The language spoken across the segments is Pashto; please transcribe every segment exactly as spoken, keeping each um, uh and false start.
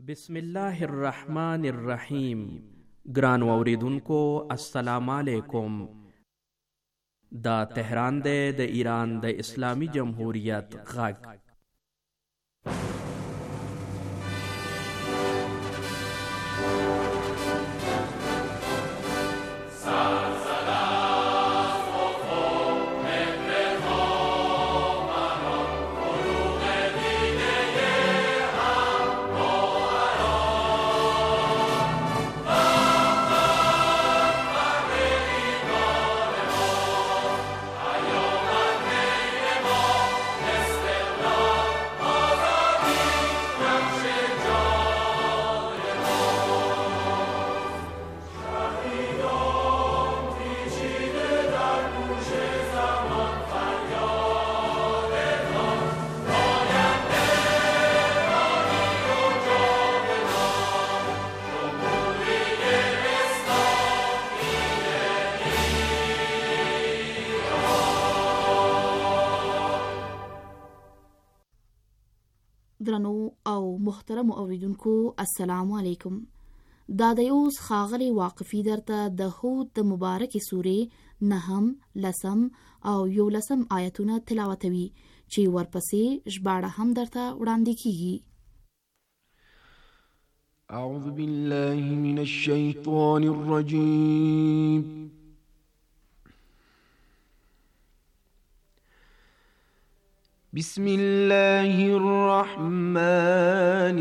بسم الله الرحمن الرحیم. ګران اوریدونکو السلام علیکم. دا تهران دی د ایران د اسلامی جمهوریت غږ. درنو او محترم اوریدونکو السلام علیکم. دا د یوس خاغلی واقفی درته د هود د مبارک سورې نهم، لسم او یولسم آیتونه تلاوتوي چې ورپسې ژباړه هم درته وړاندې کیږي. اعوذ بالله من الشیطان الرجیم. بسم الله الرحمن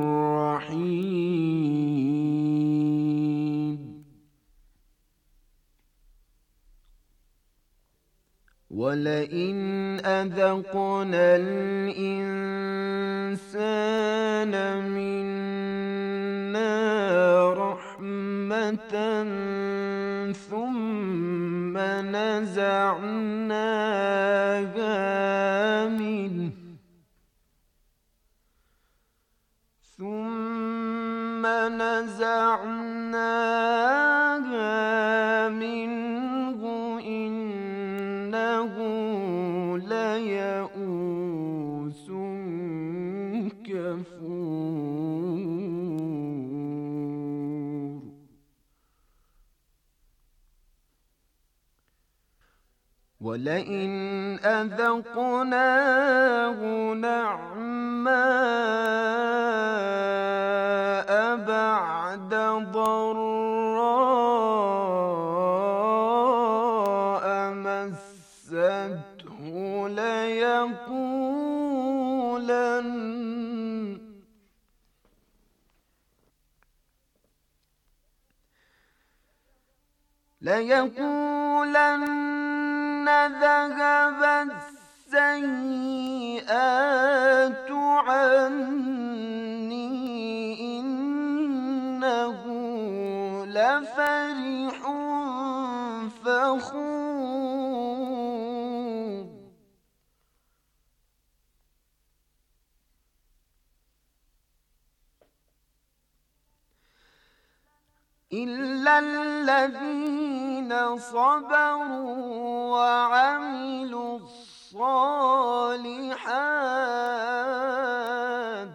الرحيم. ولئن أذقنا الإنسان منا رحمة ثم نزعناها ثم نزعناها منه إنه ليئوس كفور. ولئن أذقناه نعماء بعد ضراء مسته ليقولن ليقولن ذهب السيئات عني إنه لفرح فخور. إلا الذين صبروا وعملوا الصالحات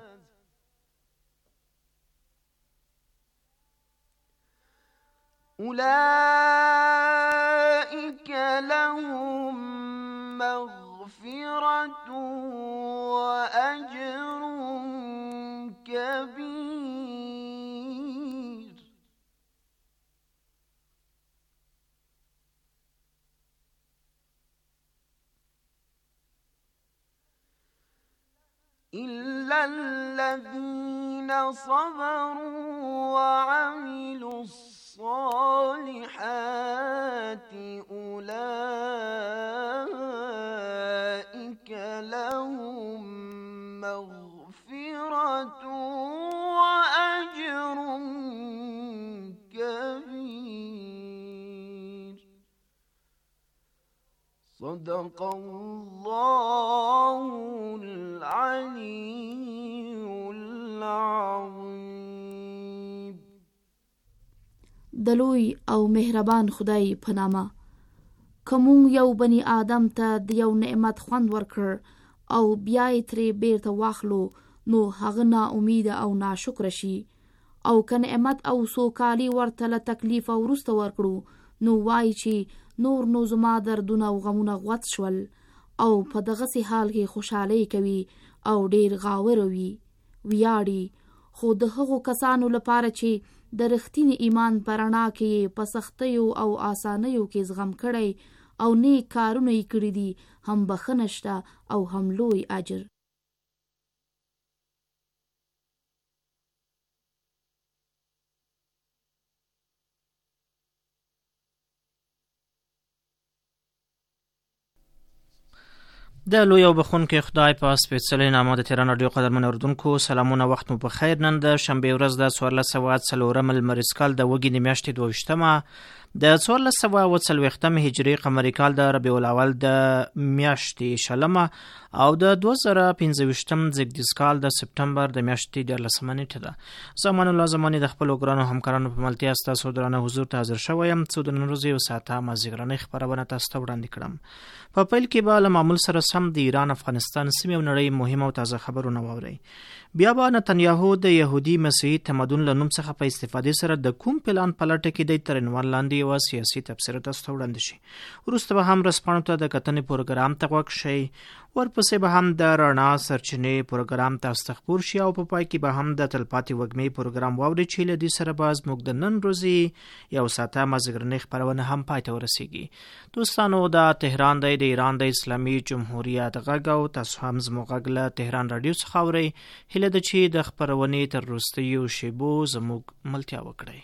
أولئك لهم مغفرة وأجر كبير. إلا الذين صبروا وعملوا الصالحات أولئك لهم مغفرة وأجر كبير. صدق الله العلي العظيم. دلوی او مهربان خدای په نامه. کوم یو بنی آدم ته د یو نعمت خوند ورکړ او بیا یې ترې بیرته واخلو نو هغه نا امید او ناشکر شي او که نعمت او سوکالي ورته له تکلیف او وروسته ورکړو نو وایي چې نور نو زما دردونه او غمونه غوڅ شول او په دغسې حال کې خوشحالۍ کوي او ډیر غاوره وي ویاړي. خو د هغو کسانو لپاره چې د رښتیني ایمان په رڼا کې په سختیو او آسانیو کې زغم کړی او نیک کارونه یې کړي دي هم بخښنه شته او هم لوی اجر. د لوی او بخښونکي خدای په سپېڅلې نامه د تهران راډیو قدرمن اورېدونکو سلامونه، وخت مو په خیر. نن د شنبې ورځ د څوارلس سوه څلورم لمریز کال د وږي د میاشتې دوه ویشتمه د څوارلس سوه اوه څلوېښتم هجري قمري کال د ربیع الاول د میاشتې شلمه او د دوه زره پنځه ویشتم زیږدیز کال د سپټمبر د میاشتې دیارلسمه نیټه ده. زمان الله زماني د خپلو ګرانو همکارانو په ملتیا ستاسو درانه حضور ته حاضر شوی یم څو د نن ورځې یو ساعته مازدیګرنۍ خپرونه تاسو ته وړاندې کړم. په پیل کې به له معمول سره سم د ایران، افغانستان سیمې او نړۍ مهم او تازه خبرونه واورئ. بیا به نتنیاهو د یهودي مسیحي تمدن له نوم څخه په استفادې سره د کوم پلان په لټه کې دی تر عنوان لاندې یوه سیاسي تبصره تاسو ته وړاندې شي. وروسته به هم ورځپاڼو ته د کتنې پروګرام ته غوږ شئ. ورپسې به هم د رڼا سرچینې پروګرام تاسو ته خپور شي او په پای کې به هم د تلپاتې وږمې پروګرام واورئ چې له دې سره به زموږ د نن ورځې یو ساعته مازدیګرنۍ خپرونه هم پای ته ورسیږي. دوستانو، دا تهران دی، د ایران د اسلامي جمهوریت غږ او تاسو هم زموږ غږ له تهران راډیو څخه اورئ. هیله ده چې د خپرونې تر وروستیو شیبو زموږ ملتیا وکړئ.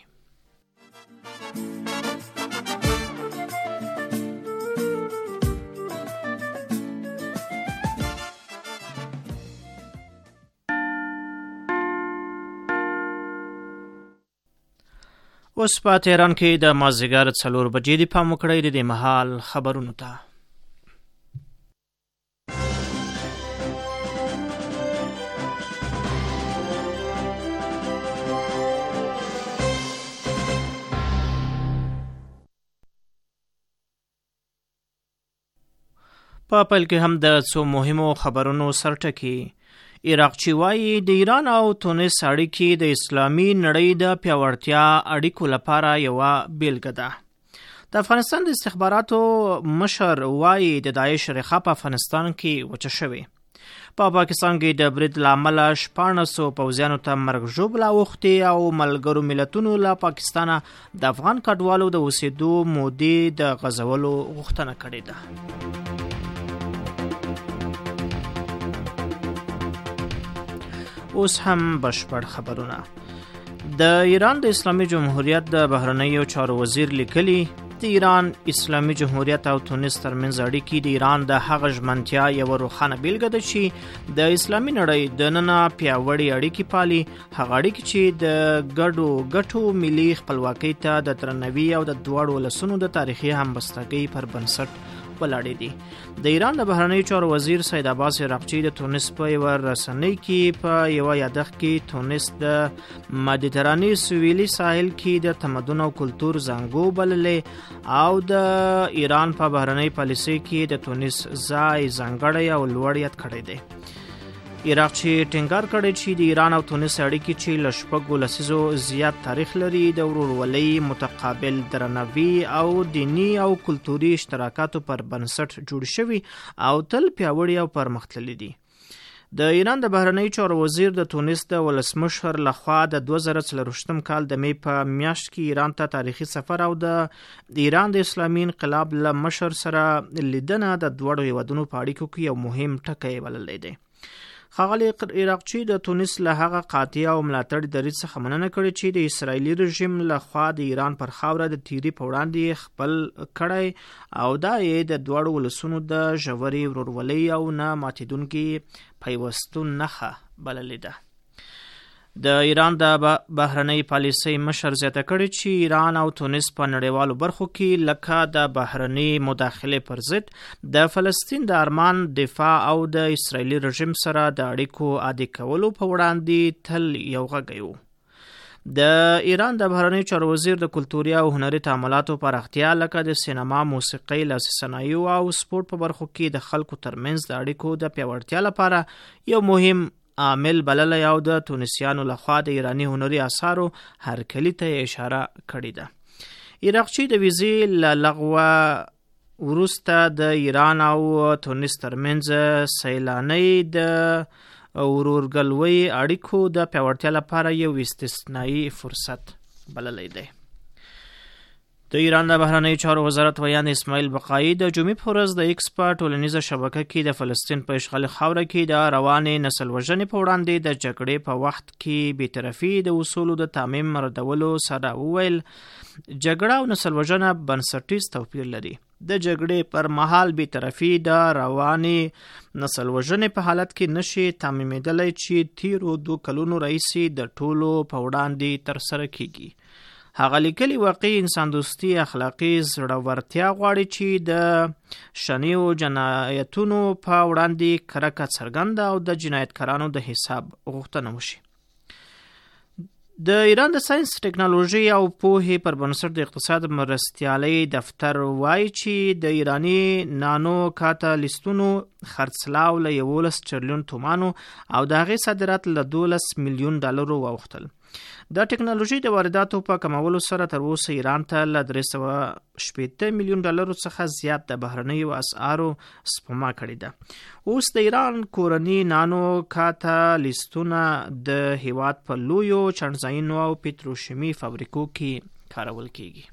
اوس په تهران کې د مازدیګر څلور بجې دي. پام وکړئ د دې مهال خبرونو ته. په پیل کې هم د څو مهمو خبرونو سرټکی. عراقچی وایي د ایران او تونس اړیکې د اسلامي نړۍ د پیاوړتیا اړیکو لپاره یوه بیلګه ده. د افغانستان د استخباراتو مشر وایي د داعش ریښه په افغانستان کې وچه شوې. په پاکستان کې د برید له امله شپاړسو پوځیانو ته مرګ ژوبله اوښتې او ملګرو ملتونو له پاکستانه د افغان کډوالو د اوسېدو مودې د غځولو غوښتنه کړې ده. اوس هم بشپړ خبرونه. د ایران د اسلامي جمهوریت د بهرنیو چارو وزیر لیکلي د ایران اسلامي جمهوریت او تونس ترمنځ اړیکې د ایران د هغه ژمنتیا یوه روښانه بیلګه ده چې د اسلامي نړۍ دننه پیاوړې اړیکې پالي، هغه اړیکې چې د ګډو ګټو ملي خپلواکۍ ته د درناوي او د دواړو ولسونو د تاریخي همبستګۍ پر بنسټ ولاړې دي. د ایران د بهرنیو چارو وزیر سید عباس عراقچی د تونس په یوه رسنۍ کې په یوه یادښت کې تونس د مدیترانې سویلي ساحل کې د تمدن او کلتور زانګو بللې او د ایران په بهرنۍ پالیسۍ کې د تونس ځای ځانګړی او لوړ یاد کړی دی. عراقچی ټینګار کړی چې د ایران او تونس اړیکې چې له شپږو لسیزو زیات تاریخ لري د ورورولۍ، متقابل درناوي او دینی او کلتوري اشتراکاتو پر بنسټ جوړ شوي او تل پیاوړي او پرمختللي دي. د ایران د بهرنیو چارو وزیر د تونس د ولسمشر لخوا د دوه زره څلرویشتم کال د می په میاشت کې ایران ته تاریخي سفر او د ایران د اسلامي انقلاب له مشر سره لیدنه د دواړو هیوادونو په اړیکو کې یو مهم ټکی بللی دی. ښاغلي عراقچی د تونس له هغه قاطع او ملاتړ دریځ څخه مننه کړې چې د اسرائیلي رژیم له خوا د ایران پر خاوره د تیري په وړاندې خپل کړی او دا یې د دواړو ولسونو د ژورې ورورولۍ او نه ماتېدونکي پیوستون نښه بللې ده. د ایران د بهرنۍ پالیسۍ مشر زیاته کړې چې ایران او تونس په نړیوالو برخو کې لکه د بهرنۍ مداخلې پر ضد د فلسطین د ارمان دفاع او د اسرائیلي رژیم سره د اړیکو عادي کولو په وړاندې تل یو غږی وو. د ایران د بهرنیو چارو وزیر د کلتوري او هنري تعاملاتو پراختیا لکه د سینما، موسیقۍ، لاسي صنایعو او سپورت په برخو کې د خلکو ترمنځ د اړیکو د پیاوړتیا لپاره یو مهم عامل بللی او د تونسیانو لخوا د ایرانی هنري اثارو هرکلي ته اشاره کړې ده. عراقچي د ویزې له لغوه وروسته د ایران او تونس ترمنځ سیلانۍ د ورورګلوۍ اړیکو د پیاوړتیا لپاره یو استثنایی فرصت بللی دی. د ایران د بهرنیو چارو وزارت ویان اسماعیل بقایي د جمعې په ورځ د ایکس په ټولنیزه شبکه کې د فلسطین په اشغالي خاوره کې د روانې نسل وژنې په وړاندې د جګړې په وخت کې بېطرفي د اصولو د تعمیم ردولو سره وویل جګړه او نسل وژنه بنسټیز توپیر لري. د جګړې پر مهال بېطرفي د روانې نسل وژنې په حالت کې نشي تعمیمېدلی چې تیرو دو کلونو راهیسې د ټولو په وړاندې ترسره کیږي. هغه لیکلي واقعي انسان دوستي اخلاقي زړورتیا غواړي چې د شنیو جنایتونو په وړاندې کرکه څرګنده او د جنایتکارانو د حساب غوښتنه وشي. د ایران د ساینس ټکنالوژي او پوهې پر بنسټ د اقتصاد مرستیالۍ دفتر وایي چې د ایرانی نانو کاتالیستونو خرڅلاو له یولس چریلیون تومانو او د هغې صادرات له دولس میلیون ډالرو واوښتل. د ټکنالوژي د وارداتو په کمولو سره تر اوسه ایران ته له درې سوه شپېته میلیون ډالرو څخه زیات د بهرنیو اسعارو سپما کړې ده. اوس د ایران کورني نانو کاتالیستونه د هیواد په لویو چڼزاینو او پتروشیمي فابریکو کې کارول کیږي.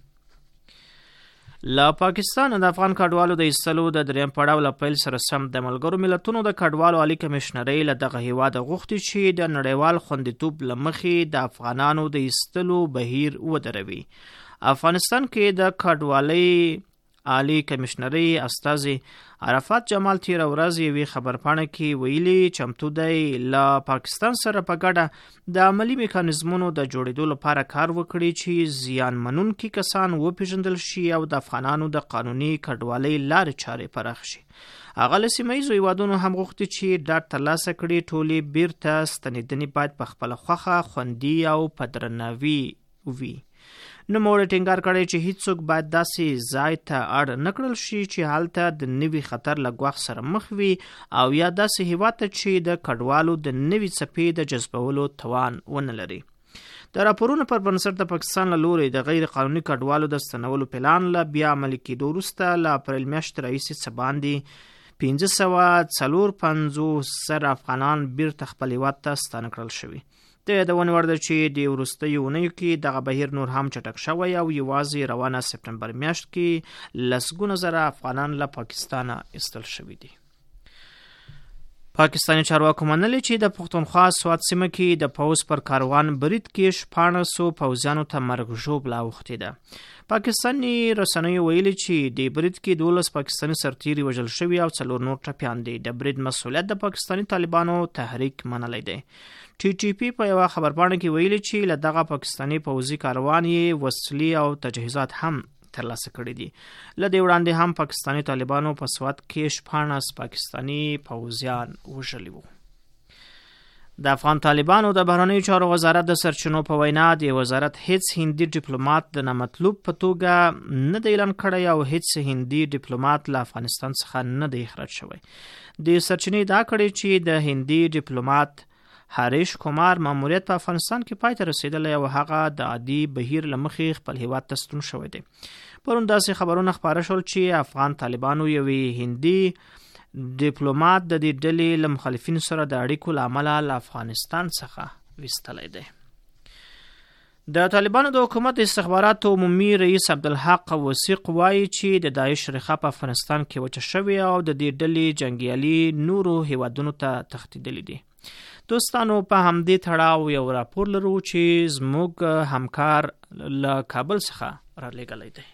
له پاکستان د افغان کډوالو د ایستلو د دریم پړاو له پیل سره سم د ملګرو ملتونو د کډوالو عالی کمشنرۍ له دغه هیواد غوښتي چې د نړیوال خوندیتوب له مخې د افغانانو د ایستلو بهیر ودروي. افغانستان کې د کډوالۍ عالی کمشنرۍ استازي عرفات جمال تیر ورځ یوې خبرپاڼه کې ویلي چمتو دی له پاکستان سره په ګډه د عملی میکانیزمونو د جوړېدو لپاره کار وکړي چې زیان منونکي کسان وپېژندل شي او د افغانانو د قانوني کډوالۍ لارې چارې پراخ شي. هغه له سیمه ییزو هیوادونو هم غوښتي چې ډاډ ترلاسه کړي ټولې بیرته ستنېدنې باید په خپله خوښه خوندي او په درناوي وي. نوموړي ټینګار کړی چې هیڅوک باید داسې ځای ته اړ نه کړل شي چې هلته د نوي خطر له ګواښ سره مخ وي او یا داسې هیواد ته چې د کډوالو د نوي څپې د جذبولو توان ونه لري. د راپورونو پر بنسټ د پاکستان له لوري د غیر قانوني کډوالو د ستنولو پلان له بیا عملي کېدو وروسته له اپریل میاشتې راهیسې څه باندې پنځه سوه څلور پنځوس زره افغانان بیرته خپل هیواد ته ستانه کړل شوي. د یادونې وړ ده چې د وروستیو اونیو کې دغه بهیر نور هم چټک شوی او یوازې روانه سپتمبر میاشت کې لسګونه زره افغانان له پاکستانه ایستل شوي دي. پاکستاني چارواکو منلي چې د پښتونخوا سوات سیمه کې د پوځ پر کاروان برید کې شپاړس سوه پوځیانو ته مرګ ژوبله اوښتې ده. پاکستاني رسنیو ویلي چې د برید کې دولس پاکستاني سرتیري وژل شوي او څلور نور ټپیان دي. د برید مسؤلیت د پاکستاني طالبانو تحریک منلی دی. ټي ټي پی په یوه خبرپاڼه کې ویلي چې له دغه پاکستاني پوځي کاروان یې وسلې او تجهیزات هم ترلاسه کړي دي. له دې وړاندې هم پاکستاني طالبانو په سوات کې شپاړس پاکستاني پوځیان وژلي وو. د افغان طالبانو د بهرنیو چارو وزارت د سرچینو په وینا د وزارت هیڅ هندي ډیپلوماټ د نامطلوب په توګه نه دی اعلان کړی او هیڅ هندي ډیپلوماټ له افغانستان څخه نه دی اخراج شوی. د سرچینې ادعا کړې چې د هندي ډیپلوماټ هریش کمار ماموریت په افغانستان کې پای ته رسیدلی او هغه د عادي بهیر له مخې خپل هیواد ته ستون شوی دی. پرون داسې خبرونه خپاره شول چې افغان طالبانو یوې هندي ډیپلوماټ د دې ډلې له مخالفینو سره د اړیکو له امله له افغانستان څخه ویستلی دی. د طالبانو د حکومت استخباراتو عمومي رئیس عبدالحق وثیق وایي چې د داعش ریښه په افغانستان کې وچه شوې او د دې ډلې جنګیالي نورو هیوادونو ته تښتېدلي دي. دوستانو په همدې تړاو یو راپور لرو چې زموږ همکار له کابل څخه رالیږلی دی.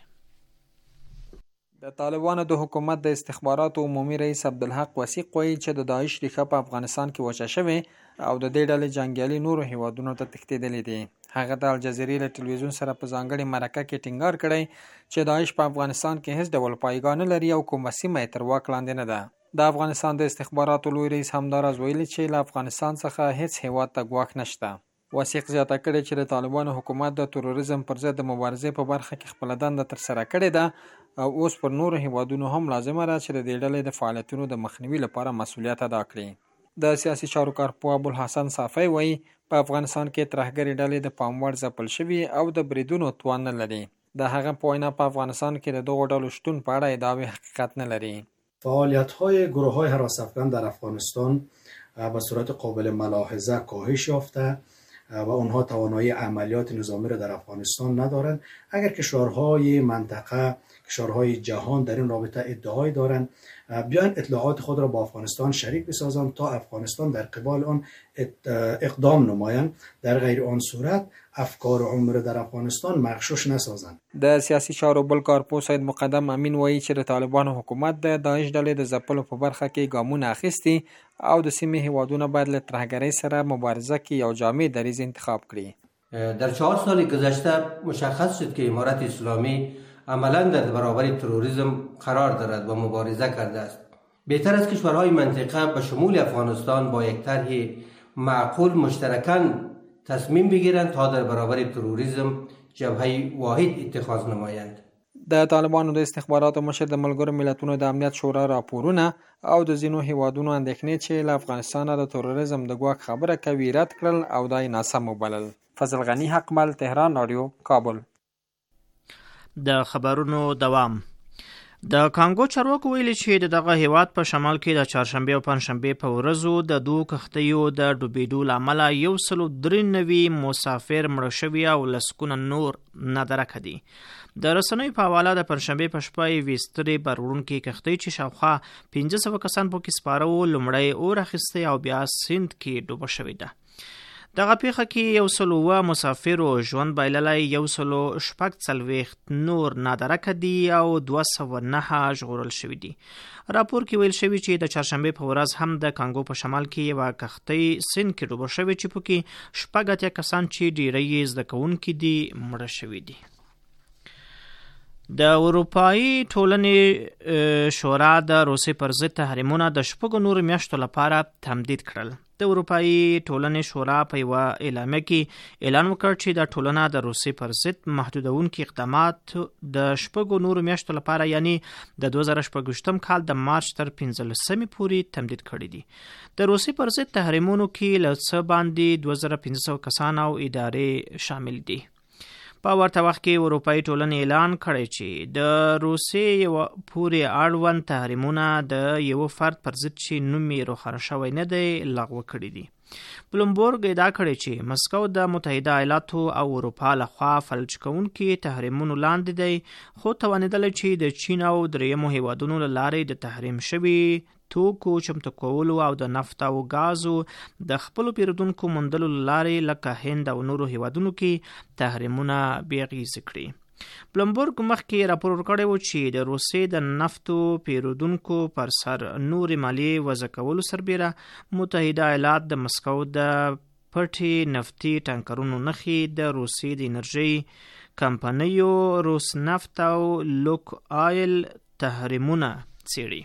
د طالبانو د حکومت د استخباراتو عمومي رئیس عبدالحق وثیق وایي چې د داعش ریښه په افغانستان کې وچه شوې او د دې ډلې جنګیالي نورو هیوادونو ته تښتېدلي دي. هغه د الجزیرې له ټلویزیون سره په ځانګړې مرکه کې ټینګار کړی چې داعش په افغانستان کې هیڅ ډول پایګاه نه لري او کومه سیمه یې تر واک لاندې نه ده. د افغانستان د استخباراتو لوی رئیس همداراز ویلي چې له افغانستان څخه هیڅ هیواد ته ګواښ نشته. وثیق زیاته کړې چې د طالبانو حکومت د تروریزم پر ضد د مبارزې په برخه کې خپله دنده ترسره کړې ده او اوس پر نورو هیوادونو هم لازمه ده چې د دې ډلې د فعالیتونو د مخنیوي لپاره مسؤلیت ادا کړي. د سیاسي چارو کارپوه ابوالحسن صافی وایي په افغانستان کې ترهګرې ډلې د پام وړ ځپل شوي او د بریدونو توان نه لري. د هغه په وینا په افغانستان کې د دغو ډلو شتون په اړه ادعاوې حقیقت نه لري. فعالیت‌های گروه‌های هراس افکن در افغانستان به صورت قابل ملاحظه کاهش یافته و اونها توانایی عملیات نظامی را در افغانستان ندارند. اگر کشورهای منطقه، کشورهای جهان در این رابطه ادعای دارند، بیان اطلاعات خود را با افغانستان شریک بسازند تا افغانستان در قبال آن اقدام نمایند. در غیر آن صورت افکار عمر در افغانستان مغشوش نسازند. د سیاسي چارو بل کارپوه سید مقدم امین وایي چې د طالبانو حکومت د داعش ډلې د ځپلو په برخه کې ګامونه اخیستي او د سیمې هیوادونه باید له ترهګرۍ سره مبارزه کې یو جامع دریځ انتخاب کړي. در چهار سال گذشته مشخص شد که امارت اسلامی عملا در برابر تروریسم قرار دارد و مبارزه کرده است. بهتر است کشورهای منطقه به شمول افغانستان با یک طرح معقول مشترکاً تصمیم بگیرند تا در برابر تروریسم جبهه واحد اتخاذ نمایند. د طالبانو د استخباراتو مشر د ملګرو ملتونو د امنیت شورا راپورونه او د ځینو هیوادونو اندېښنې چې له افغانستانه د تروریزم د ګواښ خبره کوي رد کړل او دا یې ناسم وبلل. فضل غنی حقمل، تهران رادیو، کابل. د خبرونو دوام. د کانګو چارواکو ویلي چې دغه هیواد په شمال کې د چهارشنبه او پنځشنبه په ورځو د دوه کښتیو د ډوبېدو له امله یو سل او درې نوي مسافر مړه شوي او لسګونه نور نادرکه دي. د رسنیو په حواله د پنځشنبې په شپه یوې سترې بارونکې کښتۍ چې شاوخوا پنځه سوه کسان پکې سپاره وو لومړی اور اخیستی او بیا سیند کې ډوبه شوې ده. دغه پیښه کې یو سل اووه مسافرو ژوند بایللی، یو سل شپږ څلوېښت نور نادرکه دي او دوه سوه نهه ژغورل شوي دي. راپور کې ویل شوي چې د چهارشنبې په ورځ هم د کانګو په شمال کې یوه کښتۍ سیند کې ډوبه شوې چې پکې شپږ اتیا کسان چې ډیری یې زده کوونکي دي مړه شوي دي. د اروپایي ټولنې شورا د روسیې پر ضد تحریمونه د شپږو نورو میاشتو لپاره تمدید کړل. د اروپایي ټولنې شورا په یوه اعلامیه کې اعلان وکړ چې دا ټولنه د روسیې پر ضد محدودونکي اقدامات د شپږو نورو میاشتو لپاره یعنی د دوه زره شپږویشتم کال د مارچ تر پنځلسمې پورې تمدید کړي دي. د روسیې پر ضد تحریمونو کې له څه باندې دوه زره پنځه سوه کسان او ادارې شامل دي. په ورته وخت کې اروپایي ټولنې اعلان کړی چې د روسیې پورې اړوند تحریمونه د یو فرد پر ضد چې نوم یې روښانه شوی نه دی لغوه کړي دي. بلومبورګ ادعا کړې چې مسکو د متحده ایالاتو او اروپا لخوا فلج کوونکي تحریمونو لاندې دی، خو توانېدلی چې د چین او دریمو هیوادونو له لارې د تحریم شوي توکو چمتو کولو او د نفت او ګازو د خپلو پیرودونکو موندلو له لارې لکه هند او نورو هیوادونو کې تحریمونه بې اغېزې کړي. بلومبورګ مخکې راپور ورکړی و چې د روسیې د نفتو پیرودونکو پر سر نورې مالیې وضع کولو سربیره متحده ایالات د مسکو د پټې نفتي ټانکرونو نښې د روسیې د انرژۍ کمپنیو روس نفت او لوک آیل تحریمونه څیړي.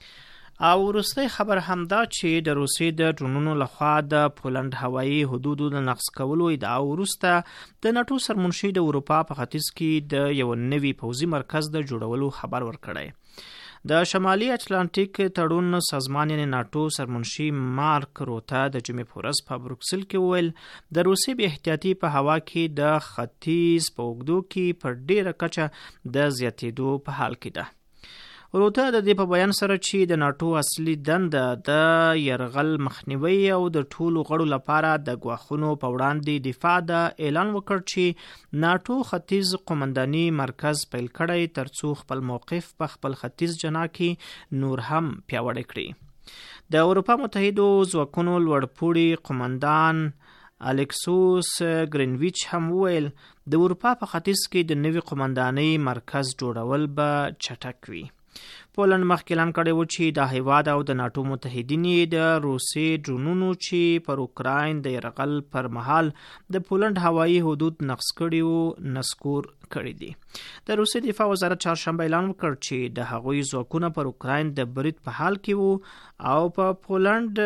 او وروستی خبر همدا چې د روسیې د ډرونونو لخوا د پولنډ هوایي حدودو د نقض کولو ادعا وروسته د ناټو سرمنشي د اروپا په ختیځ کې د یو نوي پوځي مرکز د جوړولو خبر ورکړی. د شمالي اتلانتیک تړون سازمان یعنی ناټو سرمنشي مارک روتا د جمعې په ورځ په بروکسل کې وویل د روسیې بې احتیاطي په هوا کې د ختیځ په اوږدو کې په ډیره کچه د زیاتېدو په حال کې ده. روتا د دې په بیان سره چې د ناټو اصلي دنده د یرغل مخنیوي او د ټولو غړو لپاره د ګواښونو په وړاندې دفاع ده، اعلان وکړ چې ناټو ختیځ قومنداني مرکز پیل کړی ترڅو خپل موقف په خپل ختیځ جناح کې نور هم پیاوړی کړي. د اروپا متحدو ځواکونو لوړپوړي قومندان الیکسوس ګرینویچ هم وویل د اروپا په ختیځ کې د نوي قومندانۍ مرکز جوړول به چټک وي. پولنډ مخکې اعلان کړی و چې د هیواد او د ناټو متحدین د روسیې ډرونونو چې پر اوکراین د یرغل پر مهال د پولنډ هوایي حدود نقض کړي وو نسکور کړي دي. د روسیې دفاع وزارت چهارشنبه اعلان وکړ چې د هغوی ځواکونه پر اوکراین د برید په حال کې وو او په پولنډ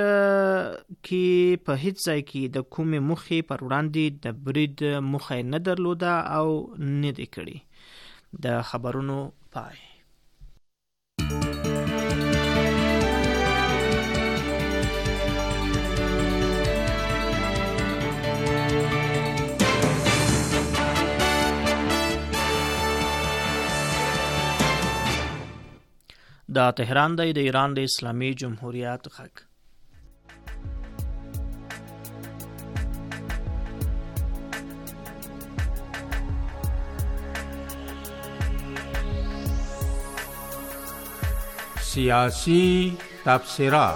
کې په هیڅ ځای کې د کومې موخې پر وړاندې د برید موخه نه درلوده او نه دی کړي. د خبرونو پای. دا تهران دی د ایران د اسلامي جمهوریت غږ. سیاسی تبصره.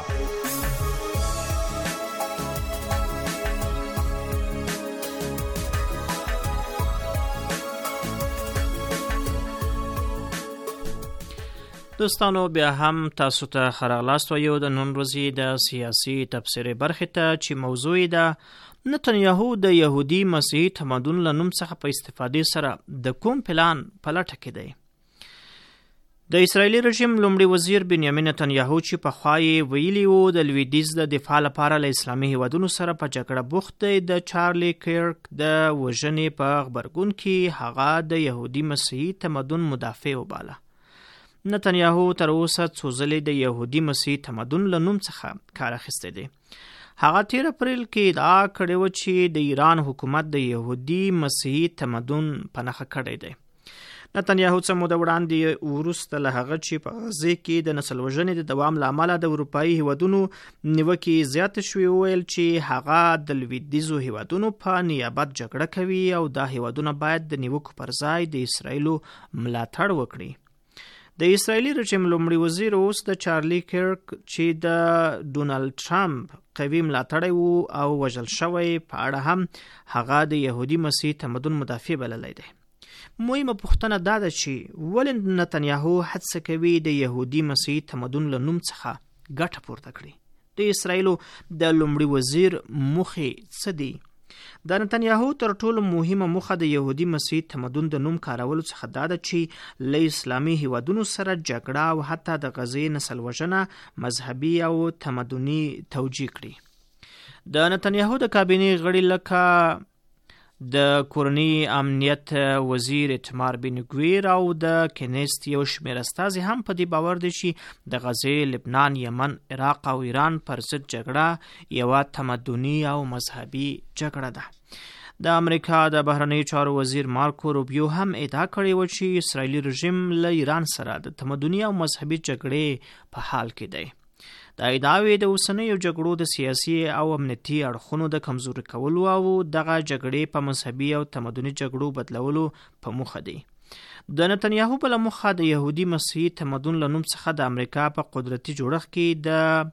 دوستانو بیا هم تاسو ته ښه راغلاست وایو د نن ورځې د سیاسي تبصرې برخې ته چې موضوع یې ده نتنیاهو د یهودي مسیحي تمدن له نوم څخه په استفادې سره د کوم پلان په لټه کې دی. د اسرائیلي رژیم لومړي وزیر بنیامین نتنیاهو چې پخوا یې ویلي وو د لویدیځ د دفاع لپاره له اسلامي هیوادونو سره په جګړه بوخت دی، د چارلی کیرک د وژنې په غبرګون کې هغه د یهودي مسیحي تمدن مدافع وباله. نتنیاهو تر اوسه څو ځلې د یهودي مسیحي تمدن له نوم څخه کار اخیستی دی. هغه تیر اپریل کې ادعا کړې وه چې د ایران حکومت د یهودي مسیحي تمدن په نښه کړی دی. نتنیاهو څه موده وړاندې وروسته له هغه چې په غزې کې د نسل وژنې د دوام له امله د اروپایي هیوادونو نیوکې زیاتې شوې وویل چې هغه د لویدیځو هیوادونو په نیابت جګړه کوي او دا هیوادونه باید د نیوکو پر ځای د اسرائیلو ملاتړ وکړي. د اسرائیلي رژیم لومړي وزیر اوس د چارلی کیرک چې د ډونالد ټرمپ قوي ملاتړی وو او وژل شوی په اړه هم هغه د یهودي مسیحي تمدن مدافع بللی دی. مهمه پوښتنه دا ده چې ولې نتنیاهو هڅه کوي د یهودي مسیحي تمدن له نوم څخه ګټه پورته کړي. د اسرائیلو د لومړي وزیر موخې څه دي؟ د نتنیاهو تر ټولو مهمه موخه د یهودي مسیحي تمدن د نوم کارولو څخه دا ده چې له اسلامي هیوادونو سره جګړه او حتی د غزې نسل وژنه مذهبي او تمدني توجیه کړي. د نتنیاهو د کابینې غړي لکه د کورني امنیت وزیر ایتمار بن ګویر او د کنیست یو شمېر استازي هم په دې باور دي چې د غزې، لبنان، یمن، عراق او ایران پر ضد جګړه یوه تمدني او مذهبي جګړه ده. د امریکا د بهرنیو چارو وزیر مارکو روبیو هم ادعا کړې وه چې اسرائیلي رژیم له ایران سره د تمدني او مذهبي جګړې په حال کې دی. دا ادعاوې د اوسنیو جګړو د سیاسي او امنیتي اړخونو د کمزوري کولو او دغه جګړې په مذهبي او تمدني جګړو بدلولو په موخه دي. د نتنیاهو بله موخه د یهودي مسیحي تمدن له نوم څخه د امریکا په قدرتي جوړښت کې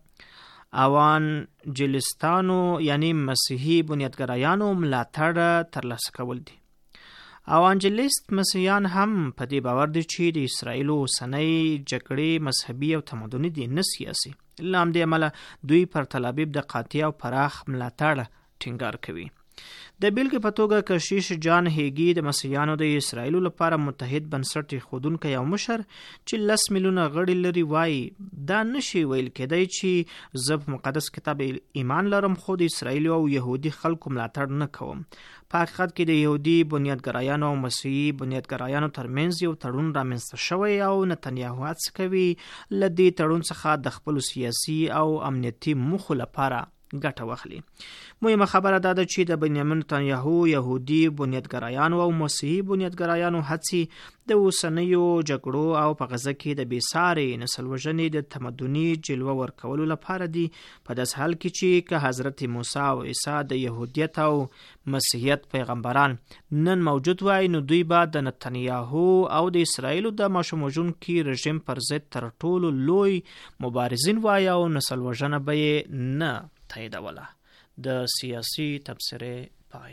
د اوانجلیستانو یعنی مسیحي بنیادګرایانو ملاتړ ترلاسه کول دي. اوانجلیست مسیحیان هم په دې باور دي چې د اسرائیلو اوسنۍ جګړې مذهبي او تمدني دي نه سیاسي. له همدې امله دوی پر تل ابیب د قاطع او پراخ ملاتړ ټینګار کوي. د بیلګې په توګه کشیش جان هیګي د مسیحیانو د اسرائیلو لپاره متحد بنسټ ایښودونکی او مشر چې لس میلیونه غړي لري وایي دا نشي ویل کېدی چې زه په مقدس کتاب ایمان لرم خو د اسرائیلو او یهودي خلکو ملاتړ نه کوم. په حقیقت کې د یهودي بنیادګرایانو او مسیحي بنیادګرایانو ترمنځ یو تړون رامنځته شوی او نتنیاهو هڅه کوي له دې تړون څخه د خپلو سیاسي او امنیتي موخو لپاره ګټه واخلي. مهمه خبره دا ده چې د بنیامین نتنیاهو یهودي بنیادګرایانو او مسیحي بنیادګرایانو هڅې د اوسنیو جګړو او په غزه کې د بېسارې نسل وژنې د تمدني جلوه ورکولو لپاره دي. په داسې حال کې چې که حضرت موسی او عیسی د یهودیت او مسیحیت پیغمبران نن موجود وای نو دوی به د نتنیاهو او د اسرائیلو د ماشوم وژونکي رژیم پر ضد تر ټولو لوی مبارزین وای او نسل وژنه به یې نه تاییدوله. د سیاسي تبصرې پای.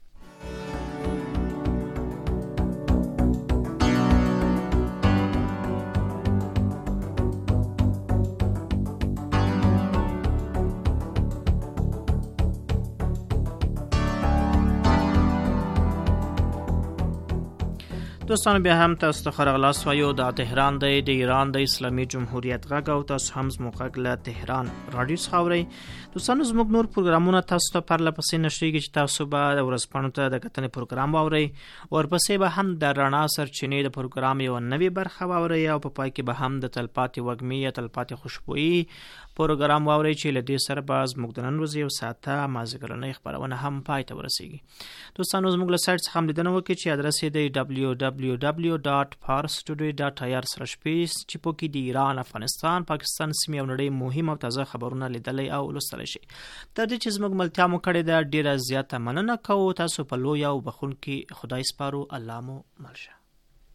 دوستانو بیا هم تاسو ته ښه راغلاست وایو. دا تهران دی د ایران د اسلامي جمهوریت غږ او تاسو هم زموږ غږ له تهران راډیو څخه اورئ. دوستانو زموږ نور پروګرامونه تاسو ته پرله پسې نشریږي چې تاسو به د ورځپاڼو ته د کتنې پروګرام واورئ. ورپسې به هم د رڼا سرچینې د پروګرام یوه نوې برخه واورئ او په پای کې به هم د تلپاتې وږمې یا تلپاتې خوشبويي پروګرام واورئ چې له دې سره به زموږ د نن ورځې یو ساعته مازدیګرنۍ خپرونه هم پای ته ورسیږي. دوستانو زموږ له سایټ څخه هم لیدنه وکړئ چې ادرس یې دی ډبلیو ډبلیو دبلیو دبلیو ډاټ parstoday ډاټ آی آر سلش پیس چې په کې د ایران، افغانستان، پاکستان سیمې او نړۍ مهم او تازه خبرونه لیدلی او لوستلی شي. تر دې چې زموږ ملتیا مو کړې ده، ډېره زیاته مننه کوو. تاسو په لوی او بخښونکي خدای سپارو. الله مو مل شه.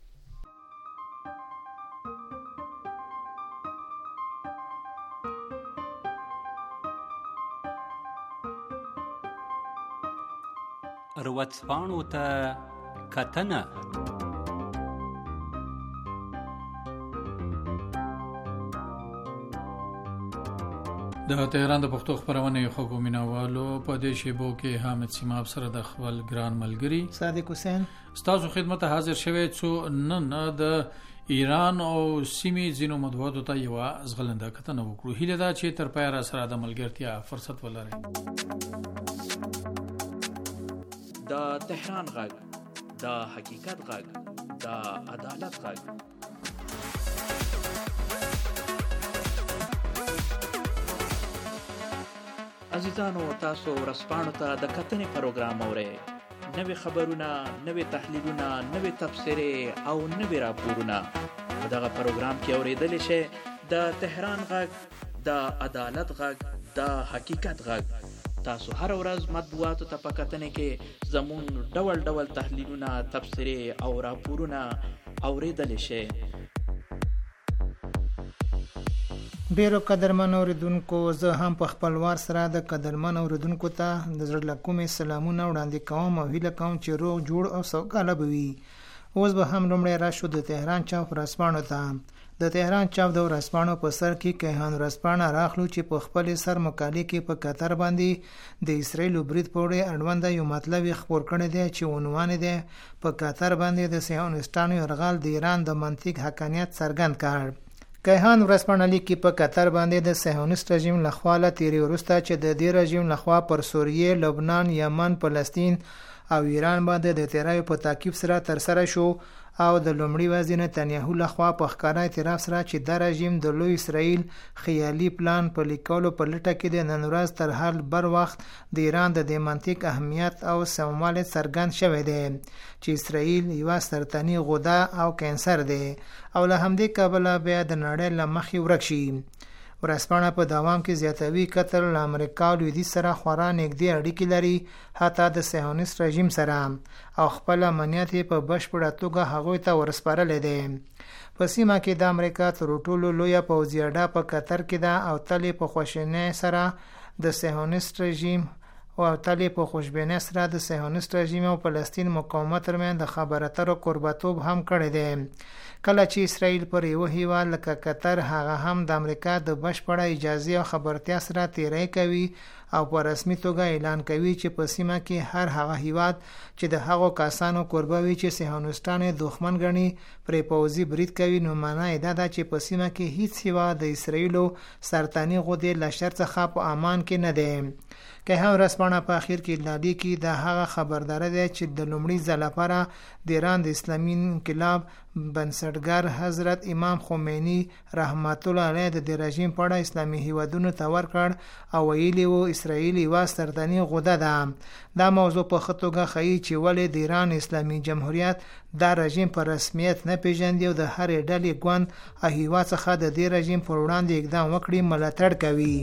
ورځپاڼو ته کتنه. د تهران د پښتو خبرونه خو مینوالو په دې شیبو کې حامد سیماب سره د خپل ګران ملګری صادق حسین ستاسو خدمت ته حاضر شوی څو نن د ایران او سیمې ځینو مطبوعاتو ته یو ځغلنده کتنه وکړو. هیله ده چې تر پایه را سره د ملګرتیا فرصت ولرئ. د تهران غږ، د حقیقت غږ، د عدالت غږ. عزیزانو، تاسو ورځپاڼو ته د کتنې پروګرام اورئ. نوې خبرونه، نوې تحلیلونه، نوې تبصرې او نوې راپورونه په دغه پروګرام کې اورېدلی شئ. د تهران غږ، د عدالت غږ، د حقیقت غږ. تاسو هر ورځ مطبوعاتو ته په کتنې کې زمون ډول ډول تحلیلونه، تبصرې او راپورونه اورېدلی شئ. ډیرو قدرمن اوریدونکو، زه هم په خپلوار سره د قدرمن اوریدونکو ته د زړه له کومې سلامونه وړاندې کوم او هیله کوم چې روغ جوړ او سوکاله به وي. اوس به هم لومړی راشو د تهران چاپ ورځپاڼو ته. د تهران چاپ د ورځپاڼو په سر کې کیهان ورځپاڼه راخلو چې په خپل سر مقالې کې په قطر باندې د اسرائیل برید په وړاندې اړوند یو مطلب خپور کړی دی چې عنوان دی په قطر باندې د صهیونیستانو یرغل د ایران د منطق حقانیت څرګند کړ. کیهان ورځپاڼه لیکي په قطر باندې د صهیونیست رژیم لخوا له تیری وروسته چې د دې رژیم لخوا پر سوریه، لبنان، یمن، فلسطین او ایران باندې د تیریو په تعقیب سره ترسره شو او د لومړي وزیر نتنیاهو لخوا په ښکاره اعتراف سره چې دا رژیم د لوی اسرائیل خیالي پلان په لیکلو په لټه کې د نن ورځ تر هر بر وخت د ایران د دې منطق اهمیت او سموالیت څرګند شوی دی چې اسرائیل یوه سرطاني غده او کینسر دی او له همدې کبله بیا د نړۍ له مخې ورک شي. ورځپاڼه په دوام کې زیاتوي قطر له امریکا او لویدیځ سره خورا نږدې اړیکې لري، حتی د صهیونیست رژیم سره، او خپل امنیت په بشپړه توګه هغوی ته ورسپارلی دی. په سیمه کې د امریکا تر ټولو لویه پوځي اډه په قطر کې ده او تل یې په خوشبینۍ سره د صهیونیست رژیم او تل یې په خوشبینۍ سره د صهیونیست رژیم او فلسطین مقاومت ترمنځ د خبرو اترو کوربه‌توب هم کړی دی. کله چې اسرائیل پر یو هیواد لکه قطر هغه هم د امریکا د بشپړه اجازه او خبرتیا سره تیری کوي او په رسمي توګه اعلان کوي چې په سیمه کې هر هغه هیواد چې د هغو کسانو کوربه وي چې صهیونیستان دښمن ګڼي پرې پوځي برید کوي، نو معنا یې دا ده چې په سیمه کې هیڅ هیواد د اسرائیلو سرطاني غدې له شر څخه په امان کې نه دی. که هم ورځپاڼه په اخر کې لاندې کې د هغه خبرداری دی چې د لومړي ځل لپاره د ایران د اسلامي انقلاب بنسټګر حضرت امام خمینی رحمت الله علیه د دې رژیم په اړه اسلامي هیوادونو ته ورکړ او ویلي وو اسرائیل یوه سرطاني غده ده. دا موضوع په ښه توګه ښیي چې ولې د ایران اسلامي جمهوریت دا رژیم په رسمیت نه پیژندي او د هرې ډلې ګوند او هیواد څخه د دې رژیم پر وړاندې اقدام وکړي ملاتړ کوي.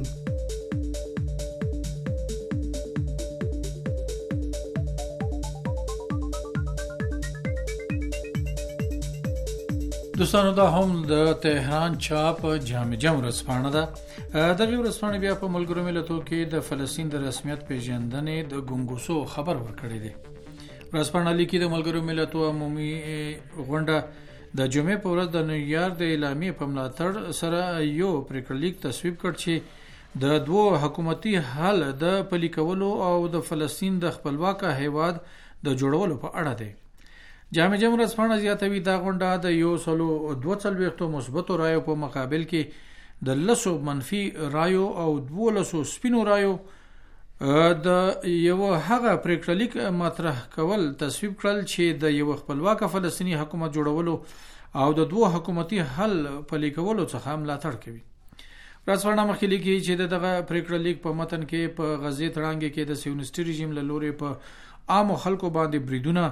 دوستانو، دا هم د تهران چاپ جامع جم ورځپاڼه ده. دغه ورځپاڼه بیا په ملګرو ملتونو کې د فلسطین د رسمیت پیژندنې د ګنګوسو خبر ورکړی دی. ورځپاڼه لیکي د ملګرو ملتونو عمومي غونډه د جمعې په ورځ د نیویارک د اعلامیې په ملاتړ سره یو پریکړلیک تصویب کړ چې د دوه حکومتي حل د پلي کولو او د فلسطین د خپلواک هیواد د جوړولو په اړه دی. جامع جم ورځپاڼه زیاتوي دا غونډه د یو سلو دوه څلوېښتو مثبتو رایو په مقابل کې د لسو منفي رایو او دولسو سپینو رایو د یو هغه پریکړلیک مطرح کول تصویب کړل چې د یو خپلواک فلسطینی حکومت جوړولو او د دوه حکومتي حل پلي کولو څخه ملاتړ کوي. ورځپاڼه مخکې لیکي چې دغه پریکړلیک په متن کې په غزې تړانګې کې د صهیونیستي رژیم له لوري په عامو خلکو باندې بریدونه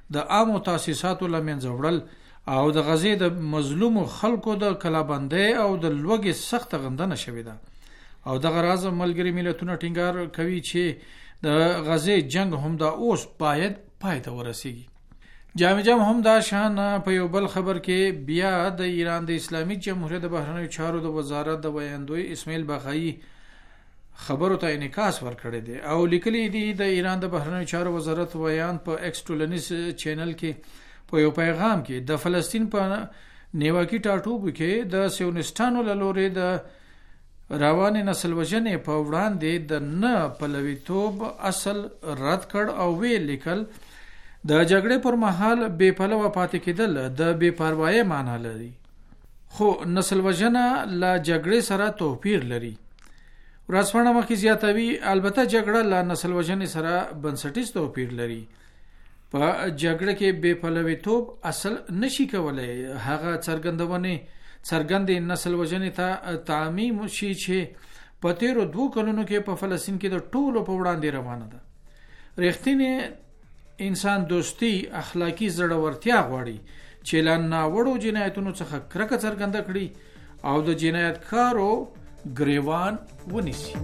د عامو تاسیساتو لمنځه وړل او د غزې د مظلوم خلکو د کلابندۍ او د لوږې سخت غندنه شوې ده او دغه راز ملګری ملتونه ټینګار کوي چې د غزې جنگ هم دا اوس باید پای ته ورسیږي. جامع جام هم دا شان په یو بل خبر کې بیا د ایران د اسلامي جمهوریت د بهرنیو چارو د وزارت د ویاندوی اسماعیل باقائی خبرو ته انعکاس ورکړی دی او لیکلی دی د ایران د بهرنیو چارو وزارت ویان په ایکس ټولنیز چینل کې په یو پیغام کې د فلسطین په نیواکی ټاټوب کې د سیونستانو له لوري د روان نسل وژنې په وړاندې د نه پلویتوب اصل رد کړ او وی لیکل د جګړې پر مهال بے پلوه پاتې کېدل د بے پروايي معنی لري خو نسل وژنه لا جګړې سره توپیر لري. ورځپاڼه مخکې زیاتوي البته جګړه لا نسل وژنې سره بنسټیز توپیر لري. په جګړه کې بے پلویتوب اصل نشي کولای هغه څرګندونه څرګندې نسل وژنې ته تعمیم شي چې په تیرو دوه کلونو کې په فلسطین کې د ټولو په وړاندې روانه ده. رښتینی انسان دوستی اخلاقی زړورتیا غواړي چې لا ناوړو جنایتونو څخه کرکه څرګنده کړي او د جنایتکارو گریوان ونیسي.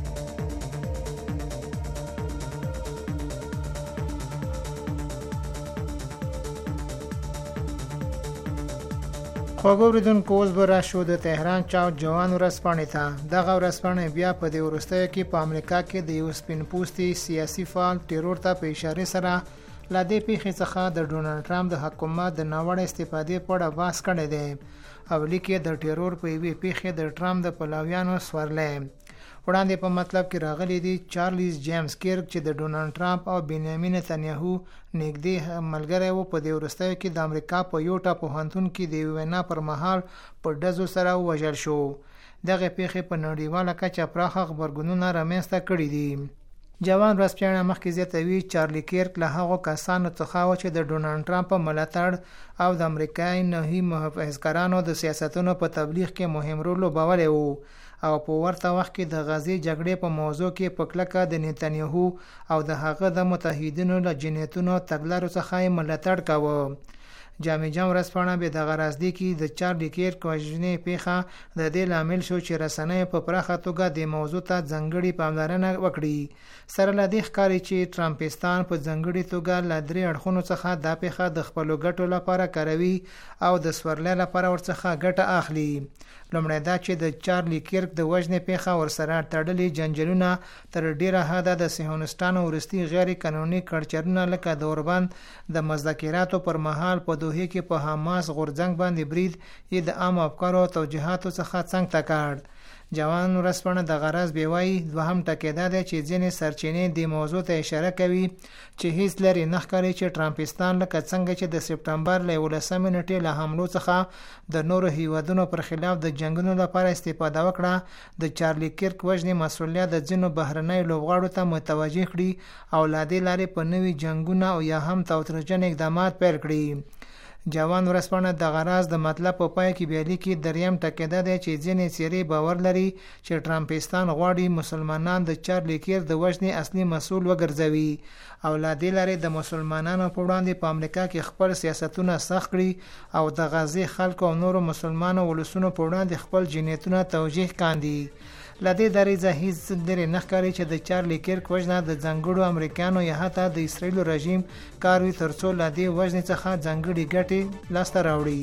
خوږو اوریدونکو اوس به راشو د تهران چاو جوان ورځپاڼې ته. دغه ورځپاڼه بیا په دې وروستیو کې په امریکا کې د یو سپین پوستي سیاسي فعال ټیرور ته په اشاره سره له دې پیښې څخه د ډونالډ ټرمپ د حکومت د ناوړه استفادې په اړه بحث کړی دی او لیکي د ټیرور په یوې پیښې د ټرمپ د پلویانو سورلې وړاندې په مطلب کې راغلي دي. چارلیز جیمز کیرک چې د ډونالډ ټرمپ او بنیامین نتنیاهو نږدې ملګری و په دې وروستیو کې د امریکا په یوټا پوهنتون کې د وینا پر مهال په ډزو سره وژل شو. دغه پیښې په نړیواله کچه پراخه خبرګونونه رامنځته کړي دي. جوان ورځپاڼه مخکې زیاتوي چارلی کیرک له هغو کسانو څخه و چې د ډونالډ ټرمپ په ملاتړ او د امریکایي نهي محافظګرانو د سیاستونو په تبلیغ کې مهم رول لوبولی و او په ورته وخت کې د غزې جګړې په موضوع کې په کلکه د نتنیاهو او د هغه د متحدینو له جنایتونو تګلارو څخه یې ملاتړ کاوه. جامع جام ورځپاڼه به دغه راځي کې د چارلی کیرک وژنې پیښه د دې لامل شو چې رسنۍ په پراخه توګه د موضوع ته ځانګړې پاملرنه وکړي. سره له دې ښکاري چې ټرمپستان په ځانګړې توګه له درې اړخونو څخه دا پیښه د خپلو ګټو لپاره کاروي او د سورلۍ لپاره ورڅخه ګټه اخلي. لومړی دا چې د چارلی کیرک د وژنې پیښه ورسره تړلي جنجالونه تر ډیره حده د صهیونیستانو وروستي غیر قانوني کړچرونه لکه د اوربند د مذاکراتو پر مهال په دوحه کې په حماس غورځنګ باندې برید یې د عام افکارو او توجیهاتو څخه څنګ ته کړ. جوان ورځپاڼه د غرض بیوای دوهم ټکی دا دی چې ځینې سرچینې د موضوع ته اشاره کوي چې هیڅ لري نه ښکاري چې ټرمپستان لکه څنګه چې د سپټمبر له یولسمې نیټې له حملو څخه د نورو هیوادونو پر خلاف د جنگونو لپاره استفاده وکړه د چارلی کیرک وژنې مسؤلیت د ځینو بهرنیو لوبغاړو ته متوجه کړي او لا دې لارې په نوي جنگونه او یا هم توترجن اقدامات پیل کړي. جوان ورځپاڼه د غرض د مطلب په پای کې بیا لیکي دریم ټکی دا دی چې ځینې څیرې باور لري چې ټرمپستان غواړي مسلمانان د چارلی کیرک د وژنې اصلي مسؤل وګرځوي او لا دې لارې د مسلمانانو په وړاندې په امریکا کې خپل سیاستونه سخت کړي او د غزې خلکو او نورو مسلمانو ولسونو په وړاندې خپل جنایتونه توجیه کاندي. لدې دریځه هیڅ لري نه ښکاري چې د چارلی کیرک وژنه د ځانګړو امریکایانو یا حتی د اسرائیلو رژیم کار وي ترڅو له دې وژنې څخه ځانګړې ګټې لاسته راوړي.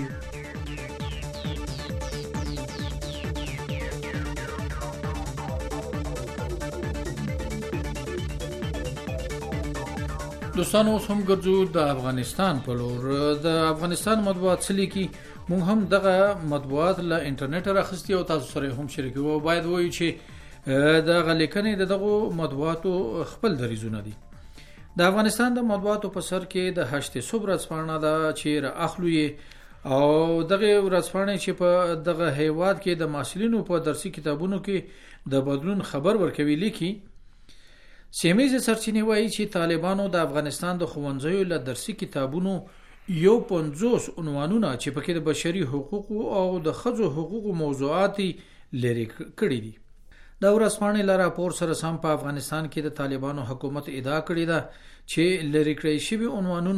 دوستانو اوس هم ګرځو د افغانستان په لور. د افغانستان مطبوعات څه لیکي مونږ هم دغه مطبوعات له انټرنیټ راخستي او تاسو سره هم شریکو. باید وایو چې دغه لیکنې دغه مطبوعاتو خپل دریزونه دي. د افغانستان د مطبوعاتو په سر کې د هشت صبح ورځپاڼه ده چې را اخلو او دغه ورځپاڼه چې په دغه هیواد کې د محصلینو په درسي کتابونو کې د بدلون خبر ورکوي لیکي سیمه سرچینې وایي چې طالبانو د افغانستان د ښوونځیو له درسي کتابونو یو پنځوس عنوانونه چې پکې د بشري حقوقو او د ښځو حقوقو موضوعات لري کړي دي. دا ورځپاڼه له راپور سره سم په افغانستان کې د طالبانو حکومت ادعا کړې ده چې لري کړی شوی عنوانونه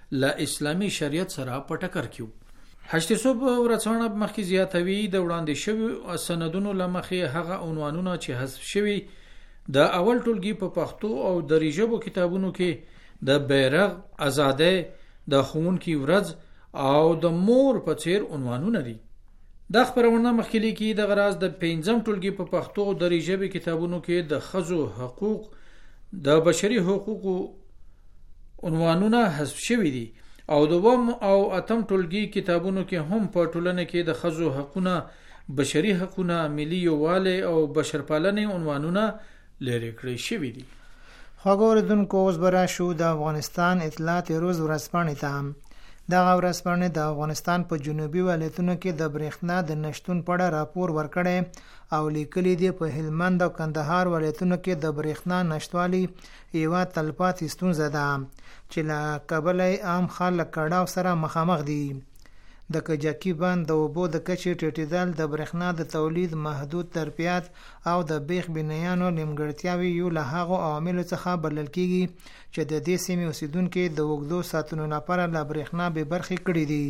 له اسلامي شریعت سره په ټکر کې و. هشتسوب ورڅونه مخکې زیاتوي د وړاندې شوی سندونو لمخې هغه عنوانونه چې حذف شوي د اول ټولګي په پښتو او دري ژبو کتابونو کې د بیرغ، آزادۍ، د ښوونکي ورځ او د مور په څیر عنوانونه دي. دا خبرونه مخکې لیکي د غراز د پنځم ټولګي په پښتو او دري ژبې کتابونو کې د ښځو حقوق، د بشري حقوقو عنوانونه حذف شوي دي او د دوم او اتم ټولګي کتابونو کې هم په ټولنه کې د ښځو حقونه، بشري حقونه، ملي یووالی او بشرپالنې عنوانونه لرې کړی شوي دي. خوږو اوریدونکو، اوس به راشو د افغانستان اطلاعات روز ورځپاڼې ته. دغه ورځپاڼې د افغانستان په جنوبي ولایتونو کې د برېښنا د نشتون په اړه راپور ورکړی او لیکلي دي په هلمند او کندهار ولایتونو کې د برېښنا نشتوالي یوه تلپاتې ستونزه ده چې له کبله عام خلک کړاو سره مخامخ دي. د کجکي بند د اوبو د کچې ټیټېدل، د برېښنا د تولید محدود ظرفیت او د بیخ بینیانو نیمګړتیاوې یو له هغو عواملو څخه بلل کېږي چې د دې سیمې اوسیدونکي د اوږدو ساعتونو لپاره له برېښنا بې برخې کړي دي.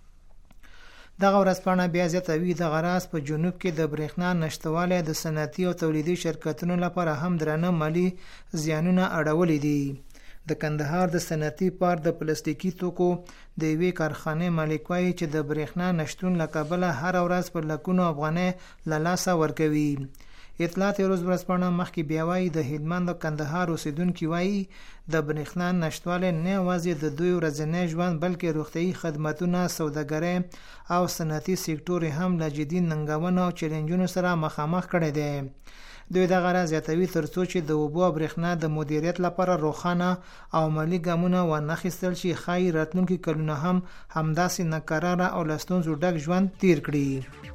دغه ورځپاڼه بیا زیاتوي د غراس په جنوب کې د برېښنا نشتوالی د صنعتي او تولیدي شرکتونو لپاره هم درانه مالي زیانونه اړولي دي. د کندهار د صنعتي پارک د پلاستیکي توکو د یوې کارخانې مالک وایي چې د برېښنا نشتون له کبله هره ورځ په لکونو افغانۍ له لاسه ورکوي. اطلاعات روز ورځپاڼه مخکې بیا وایي د هلمند او کندهار اوسیدونکي وایي د برېښنا نشتوالی نه یوازې د دوی ورځنی ژوند بلکې روغتیایي خدمتونه، سوداګرۍ او صنعتي سکتور هم له جدي ننګونو او چیلنجونو سره مخامخ کړی دی. دوی دغه راز زیاتوي ترڅو چې د اوبو او برېښنا د مدیریت لپاره روښانه او عملي ګامونه وانخیستل شي، ښایي راتلونکي کلونه هم همداسې ناکراره او له ستونزو ډک ژوند تیر کړي.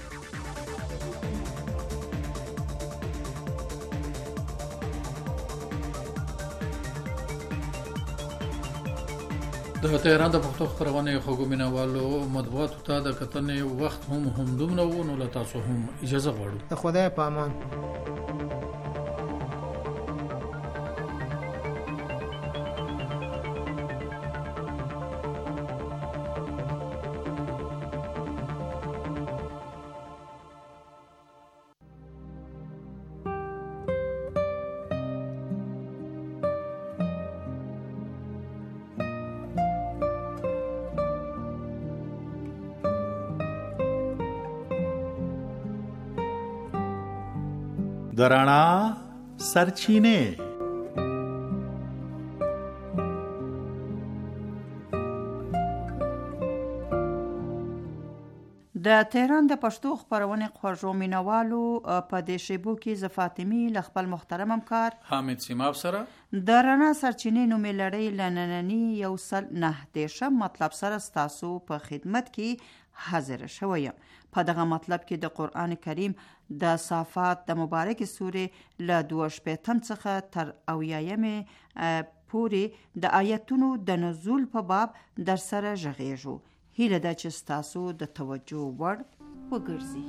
د تهران د پښتو خپرونې خوږو مینوالو مطبوعاتو ته د کتنې وخت هم همدومره و، نو له تاسو هم اجازه غواړو. د خدای په امان. د رڼا سرچینې. د تهران د پښتو خپرونې خوږو مینوالو په دې شیبو کې ز فاطمی له خپل محترم همکار حامد سیماب سره د رڼا سرچینې نومې لړۍ له ننني یو سل نه دېرشم مطلب سره ستاسو په خدمت کې حاضر شوی یم. په دغه مطلب کې د قرآن کریم د صافات د مبارک سورې له دوه شپېتم څخه تر اویایمې پورې د آیتونو د نزول په باب در سره غږیږو. هیله ده چې ستاسو د توجه وړ وګرځي.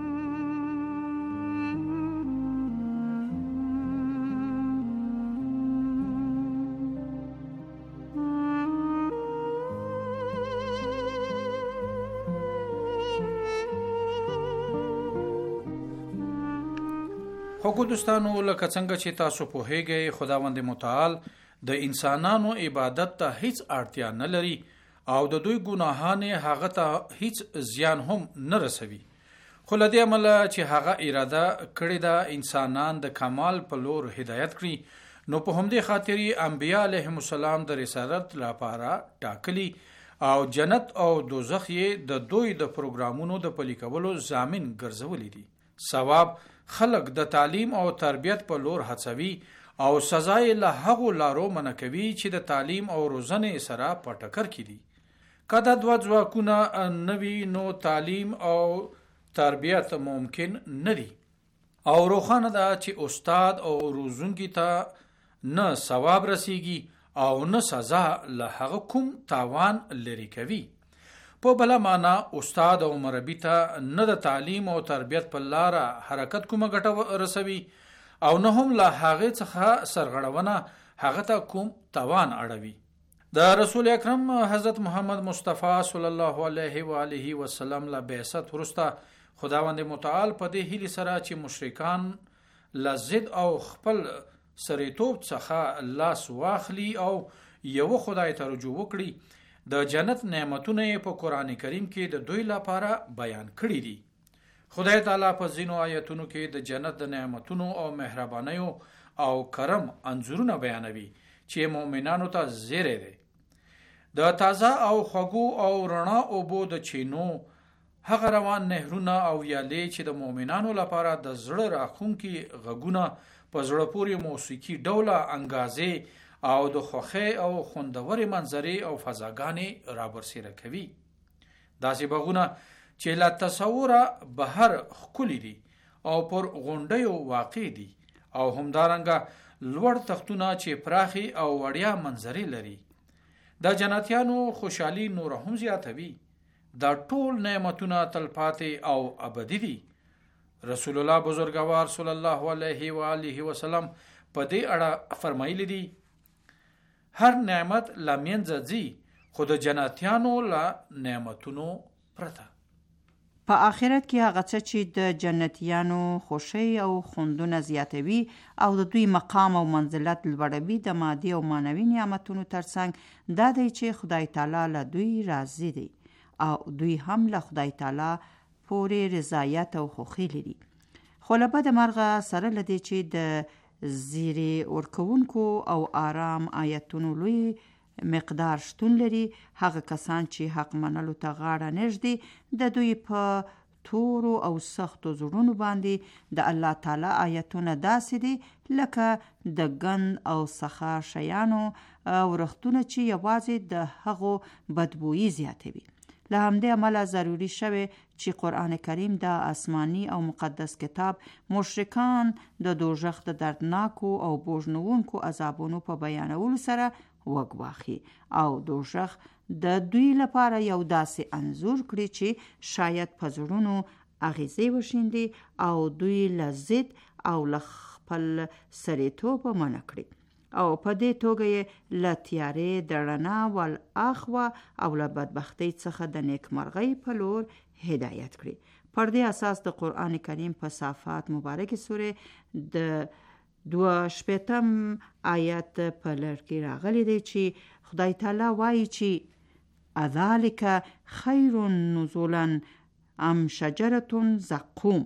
خوږو دوستانو، لکه څنګه چې تاسو پوهیږئ، خداوند متعال د انسانانو عبادت ته هیڅ اړتیا نه لري او د دوی ګناهانه هغه ته هیڅ زیان هم نه رسوي. خو له دې عمله چې هغه اراده کړې ده انسانان د کمال په لور هدایت کړي، نو په همدې خاطر انبیاء علیهم السلام د رسالت لپاره ټاکلي او جنت او دوزخ یې د دوی د پروګرامونو د پلي کولو ضامن ګرځولي دي. ثواب خلق د تعلیم او تربیت په لور هڅوي او سزا یې له هغو لارو منع کوي چې د تعلیم او روزنې سره په ټکر کې دي. که دا دوه ځواکونه نه وي نو تعلیم او تربیت ممکن نه دي او روښانه ده چې استاد او روزونکي ته نه ثواب رسیږي او نه سزا له هغه کوم تاوان لري کوي. په بله معنا استاد او مربي ته نه د تعلیم او تربیت په لاره حرکت کومه ګټه رسوي او نه هم له هغې څخه سرغړونه هغه ته کوم تاوان اړوي. د رسول اکرم حضرت محمد مصطفی صلی الله علیه و آله وسلم له بعثت وروسته خداوند متعال په دې هیله سره چې مشرکان لزد او خپل سریتوب څخه لاس واخلي او یو خدای ته رجوع وکړي د جنت نعمتونه په قران کریم کې د دوی لپاره بیان کړي دي. خدای تعالی په ځینو آیتونو کې د جنت د نعمتونو او مهربانیو او کرم انځورونه بیانوي چې مؤمنانو ته زیری دی. د تازه او خوږو او رڼا اوبو د چینو هغه روان نهرونه او ویالې چې د مؤمنانو لپاره د زړه راښونکي غږونه په زړه پورې موسیقي ډوله انګازې او د خوخه او خوندوري منظرې او فضاګانې رابرسیره کوي. داسې باغونه چې لا تصوره بهر خولي دي او پر غونډیو واقع دي او همدارنګه لوړ تختونه چې پراخي او وړیا منظرې لري. د جنتیانو خوشحالي نور هم زیاتوي. دا ټول نعمتونه تلپاتې او ابدي دي. رسول الله بزرګوار صلی الله علیه و آله وسلم په دې اړه فرمایلی دي هر نعمت لمنځه ځي خو د جنتیانو له نعمتونو پرته. په آخرت کې هغه څه چې د جنتیانو خوشي او خوندونه زیاتوي او د دوی مقام او منزلت لوړوي د مادي او معنوي نعمتونو ترڅنګ دا دی چې خدای تعالی له دوی راضي دی او دوی هم له خدای تعالی پورې رضایت او خوښي لري. خو له بده مرغه سره له دې چې د زیری ورکوونکو او آرام آیتونو لوی مقدار شتون لري، هغه کسان چې حق منلو ته غاړه نږدي د دوی په تورو او سختو زړونو باندې د الله تعالی آیتونه داسې دي لکه د ګند او سخا شیانو ورختونه چې یوازې د هغو بدبویي زیاتوي. له همدې عمله ضروری شوه چې قرآن کریم د آسمانی او مقدس کتاب مشرکان د دوزخ د دردناکو او بوژنونکو عذابونو په بیانولو سره وګواخي او دوزخ د دوی لپاره یو داسې انځور کړي چې شاید په زړونو اغیزې وشیندي او دوی لذت او لخپل سریتوب منع کړي او په دې توګه یې له تیارې د رڼا ول اخوا او له بدبختۍ څخه د نیکمرغۍ په لور هدایت کړي. پر دې اساس د قرآن کریم په صافات مبارکه سورې د دوه شپیتم آیت په لړ کې راغلی دی چې خدای تعالی وایي چې اذالک خیر نزولا ام شجرة زقوم،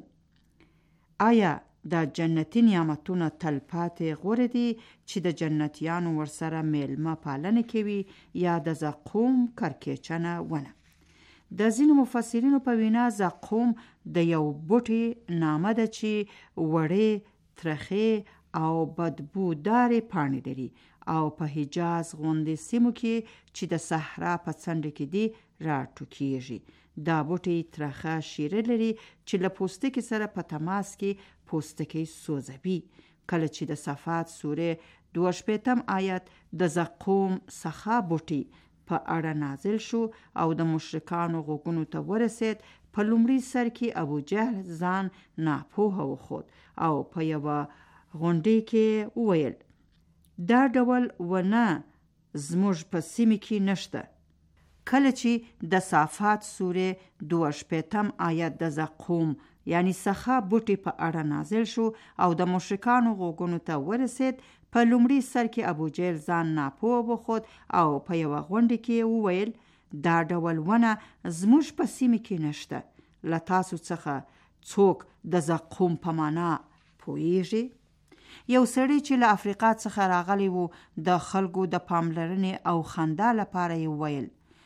آیا د جنتی نعمتونه تلپاتې غوره دي چې د جنتیانو ورسره میلمه پالنه کوي یا د زقوم کرکیچنه ونه. د ځینو مفسرینو په وینا زقوم د یو بوټي نامه ده چې وړې ترخې او بدبودارې پاڼې لري او په حجاز غوندې سیمو کې چې د صحرا په څنډه کې دي راټوکیږي. دا بوټي ترخه شیره لري چې له پوستکي سره په تماس کې پوستکی سوځوي. کله چې د صفات سورې دوه شپیتم آیت د زقوم سخا بوټي په اړه نازل شو او د مشرکانو غوږونو ته ورسید، په لومړي سر کې ابو جهل ځان ناپوهه وښود او په یوه غونډې کې وویل دا ډول ونه زموږ په سیمه کې نشته. کله چې د صافات سورې دوه شپیتم آیت د زقوم یعنی سخا بوټي په اړه نازل شو او د مشرکانو غوږونو ته ورسید، په لومړي سر کې ابو جهل ځان ناپوه وښود او په یوه غونډه کې وویل دا ډول ونه زموږ په سیمه کې نشته. له تاسو څخه څوک د زقوم په معنا پوهیږي؟ یو سړی چې له افریقا څخه راغلی و د خلکو د پاملرنې او خندا لپاره یې وویل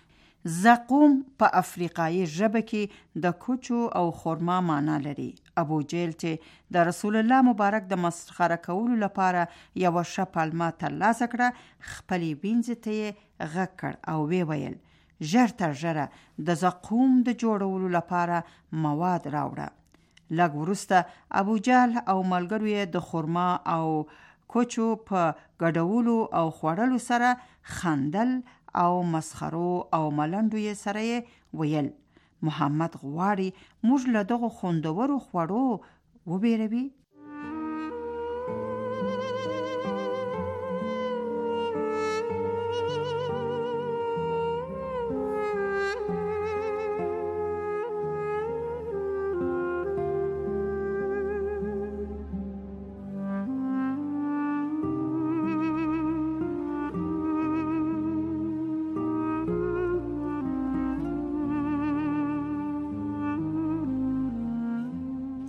زقوم په افریقایي ژبه کې د کوچو او خرما معنا لري. ابو جهل چې د رسول الله مبارک د مسخره کولو لپاره یوه ښه پلمه ترلاسه کړه، خپلې وینځې ته یې غږ کړ او ویې ویل ژر تر ژره د زقوم د جوړولو لپاره مواد راوړه. لږ وروسته ابو جهل او ملګرو یې د خرما او کوچو په ګډولو او خوړلو سره خندل او مسخرو او ملنډو یې سره یې ویل محمد غواړي موږ له دغو خوندورو خوړو وبېروي.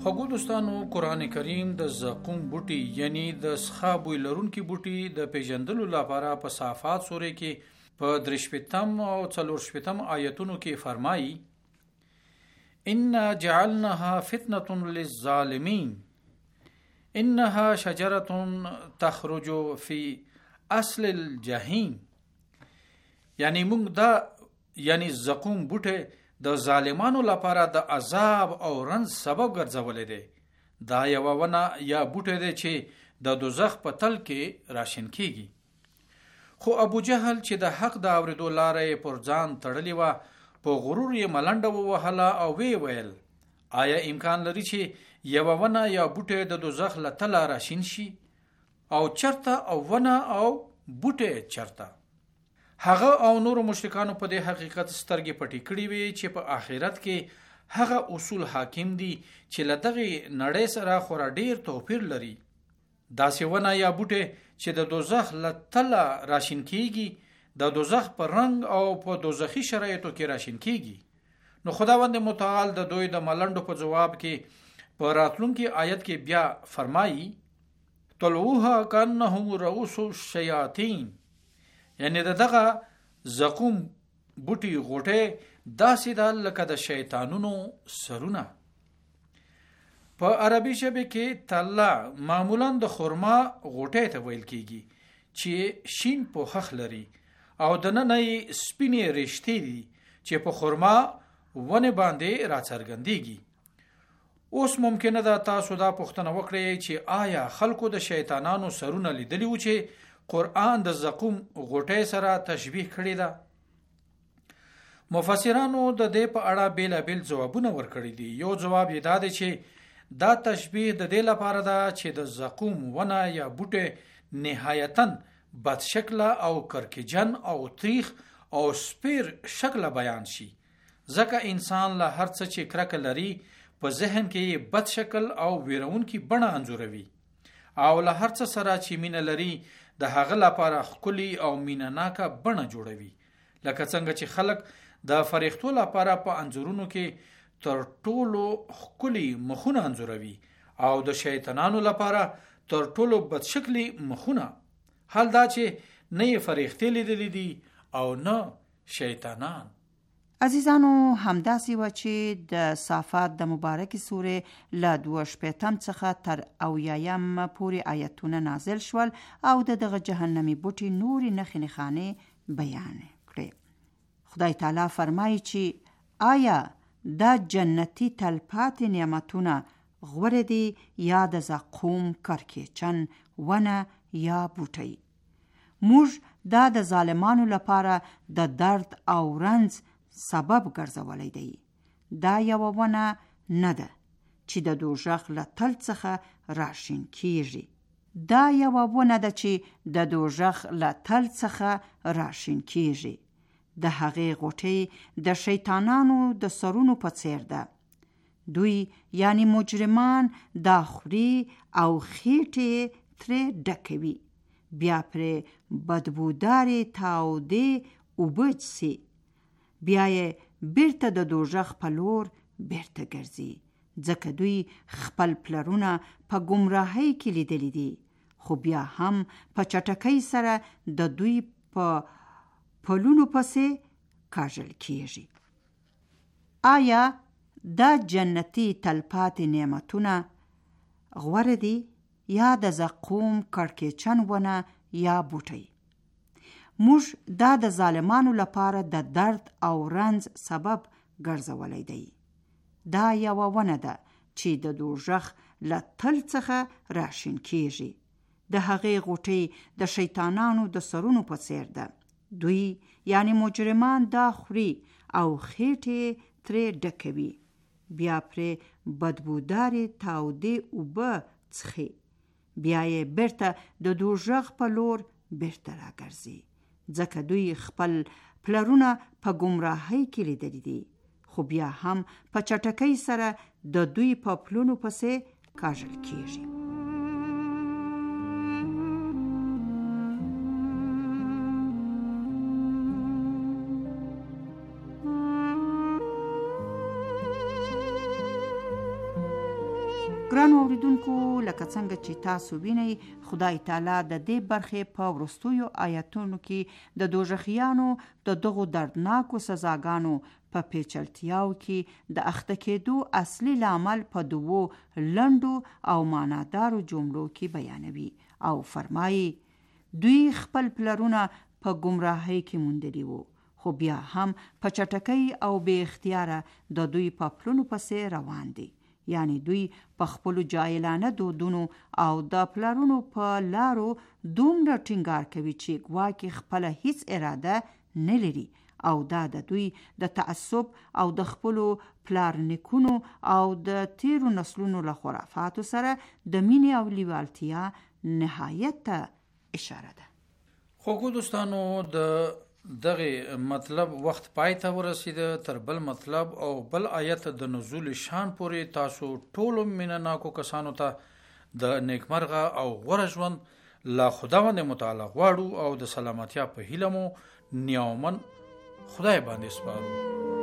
خوږو دوستانو، قران کریم د زقوم بوټي یعنی د سخابوی لرونکي بوټي د پیژندلو لپاره په صافات سورې کې په درشپتم او څلورشپتم آیتونو کې فرمایي: ان جعلناها فتنه للظالمین انها شجره تخرج في اصل الجحیم. یعنی موږ دا یعنی زقوم بوټي د ظالمانو لپاره د عذاب او رنج سبب ګرځولې دي. دا یو ونه یا بوټي دی چې د دوزخ په تل کې راشن کیږي. خو ابو جهل چې د حق د اوریدو لارې پر ځان تړلې و، په غرور یې ملنډه ووهله او وی ویل: آیا امکان لري چې یو ونه یا بوټي د دوزخ له تله راشین شي؟ او چرته او ونه او بوټي چرته؟ هغه او نور مشرکانو په دې حقیقت سترګې پټې کړې وي چې په آخرت کې هغه اصول حاکم دي چې له دغه نړۍ سره خورا ډیر توپیر لري. داسې ونه یا بوټي چې د دوزخ له تله راشین کیږي، د دوزخ په رنگ او په دوزخي شرایطو کې راشین کیږي. نو خداوند متعال د دوی د ملنډو په جواب کې په راتلونکي آیت کې بیا فرمایي: طلعوها کانهم رؤوس الشیاطین. یعنی دغه زقوم بوټي غوټه داسې ده لکه د شیطانونو سرونه. په عربي ژبه کې طلع معمولا د خرما غوټه ته ویل کیږي چې شین پوخخ لري او د ننه سپینې رشتې دي چې په خرما ونه باندې راڅرګندېږي. اوس ممکنه ده تاسو دا پوښتنه وکړئ چې آیا خلکو د شیطانانو سرونه لیدلی و چې قرآن د زقوم غوټه سره تشبیه کړی ده؟ مفسرانو د دې په اړه بیلابیل ځوابونه ورکړي دي. یو جواب یې دا دی چې دا تشبیه د دې لپاره ده چې د زقوم ونه یا بوټه نهایتاً بد شکله او کرکجن او تریخ او سپیر شکله بیان شي، ځکه انسان له هر څه چې کرکه لري په ذهن کې بد شکل او ویرونکي بڼه انځوروي، او له هر څه سره چې مینه لري د هغه لپاره ښکلي او مینه ناکه بڼه جوړوي. لکه څنګه چې خلک د فرښتو لپاره په انځورونو کې تر ټولو ښکلي مخونه انځوروي او د شیطانانو لپاره تر ټولو بد شکلي مخونه. حال دا چې نه یې فرښتې لیدلې دي او نه شیطانان. عزیزانو، همداسې و چې د صافات د مبارکې سورې له دوه شپېتم څخه تر اویایم پورې آیتونه نازل شول او د دغه جهنمي بوټي نورې نښې نښانې بیان کړې. خدای تعالی فرمایي چې آیا دا جنتي تلپاتې نعمتونه غوره دي یا د زقوم کرکیچن ونه یا بوټی؟ موږ دا د ظالمانو لپاره د درد او رنج سبب ګرځولی دی. دا یوه ونه نه ده چې د دوزخ له تل څخه راشین کیږي. دا یوه ونه ده چې د دوزخ له تل څخه راشین کیږي. د هغې غوټې د شیطانانو د سرونو په څیر ده. دوی یعنی مجرمان دا خوري او خېټې ترې ډکوي، بیا پرې بدبودارې تاودې اوبه څښي، بیا یې بیرته د دوزخ په لور بیرته ګرځي، ځکه دوی خپل پلرونه په ګمراهۍ کې لیدلی دي، خو بیا هم په چټکۍ سره د دوی په پلونو پسې کاږل کیږي. آیا دا جنتی تلپاتې نعمتونه غوره دي یا د زقوم کړکېچن ونه یا بوټی؟ موږ دا د ظالمانو لپاره د درد او رنج سبب ګرځولی دی. دا یوه ونه ده چې د دوزخ له تل څخه راشین کیږي. د هغې غوټې د شیطانانو د سرونو په څیر ده. دوی یعنی مجرمان دا خوري او خېټې ترې ډکوي، بیا پرې بدبودارې تاودې اوبه څښي، بیا یې بیرته د دوزخ په لور بیرته راګرځي، ځکه دوی خپل پلرونه په ګمراهۍ کې لیدلی دي، خو بیا هم په چټکۍ سره د دوی په پلونو پسې کاږل کیږي. ګرانو اوریدونکو، لکه څنګه چې تاسو وینئ، خدای تعالی د دې برخې په وروستیو آیاتونو کې د دوزخیانو د دغو دردناکو سزاګانو په پیچلتیاو کې د اخته کېدو اصلي لامل په دوو لنډو او معنادارو جملو کې بیانوي او فرمایي دوی خپل پلرونه په گمراهۍ کې موندلي وو، خو بیا هم په چټکۍ او بې اختیاره د دوی په پلونو پسې روان دي. یعنی دوی په خپلو جاهلانه دودونو او د پلرونو په لارو دومره ټینګار کوي چې ګواکې خپله هیڅ اراده نه لري، او دا د دوی د تعصب او د خپلو پلار نیکونو او د تیرو نسلونو له خرافاتو سره د مینې او لیوالتیا نهایت ته اشاره ده. خو دوستانو، د دغه مطلب وخت پای ته ورسیده. تر بل مطلب او بل آیت د نزول شان پورې تاسو ټولو مینناکو کسانو ته د نیکمرغه او غوره ژوند لا خداوند متعالی غواړو او د سلامتیا په هیله مو نیامن خدای باندې سپارو.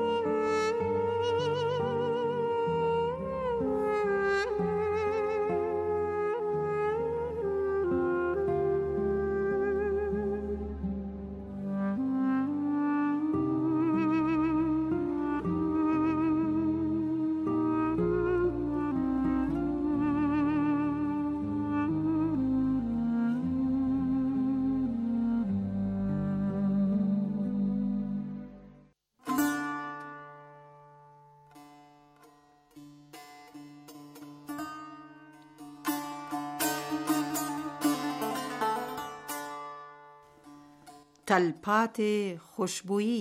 تلپاتې خوشبویی.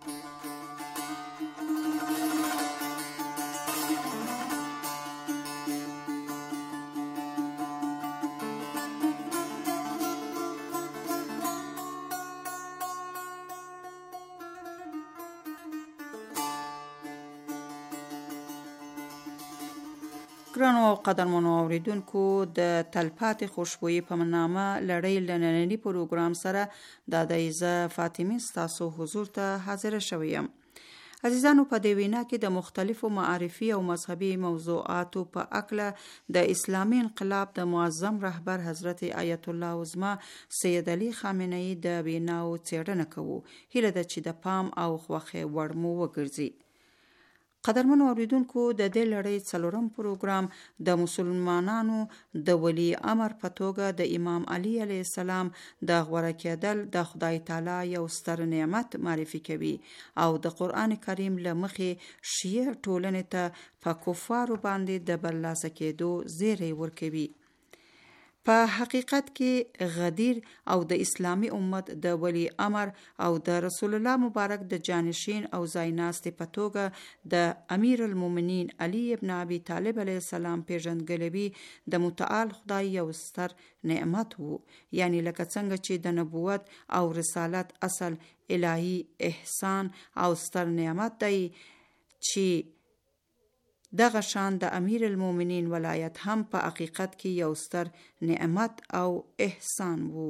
ګرانو او قدرمنو اوریدونکو، د تلپاتې خوشبویی په نامه لړۍ له ننني پروګرام سره دا د ایزه فاطمه ستاسو حضور ته حاضر شویم. عزیزانو، په دې وینا کې د مختلفو معرفي او مذهبي موضوعاتو په اړه د اسلامي انقلاب د معظم رهبر حضرت آیت الله عظما سید علي خامنه ای د ویناو څېړنه کوو. هیله ده چې د پام او خوښۍ وړ مو وګرځي. قدرمنو اوریدونکو، د دې لړۍ څلورم پروګرام د مسلمانانو د ولی امر په توګه د امام علي علیه السلام د غوره کېدل د خدای تعالی یو ستر نعمت معرفي کوي او د قرآن کریم له مخې شیعه ټولنې ته په کفارو باندې د برلاسه کېدو زیری ورکوي. په حقیقت کې غدیر او د اسلامی امت د ولی امر او د رسول الله مبارک د جانشین او زایناست په توګه د امیر المؤمنین علی ابن ابي طالب علیه السلام پیژندګلوي د متعال خدای یو ستر نعمت وو. یعنی لکه څنګه چې د نبوت او رسالت اصل الهی احسان او ستر نعمت دی، چې دغه شان د امیر المؤمنین ولایت هم په حقیقت کې یو ستر نعمت او احسان وو.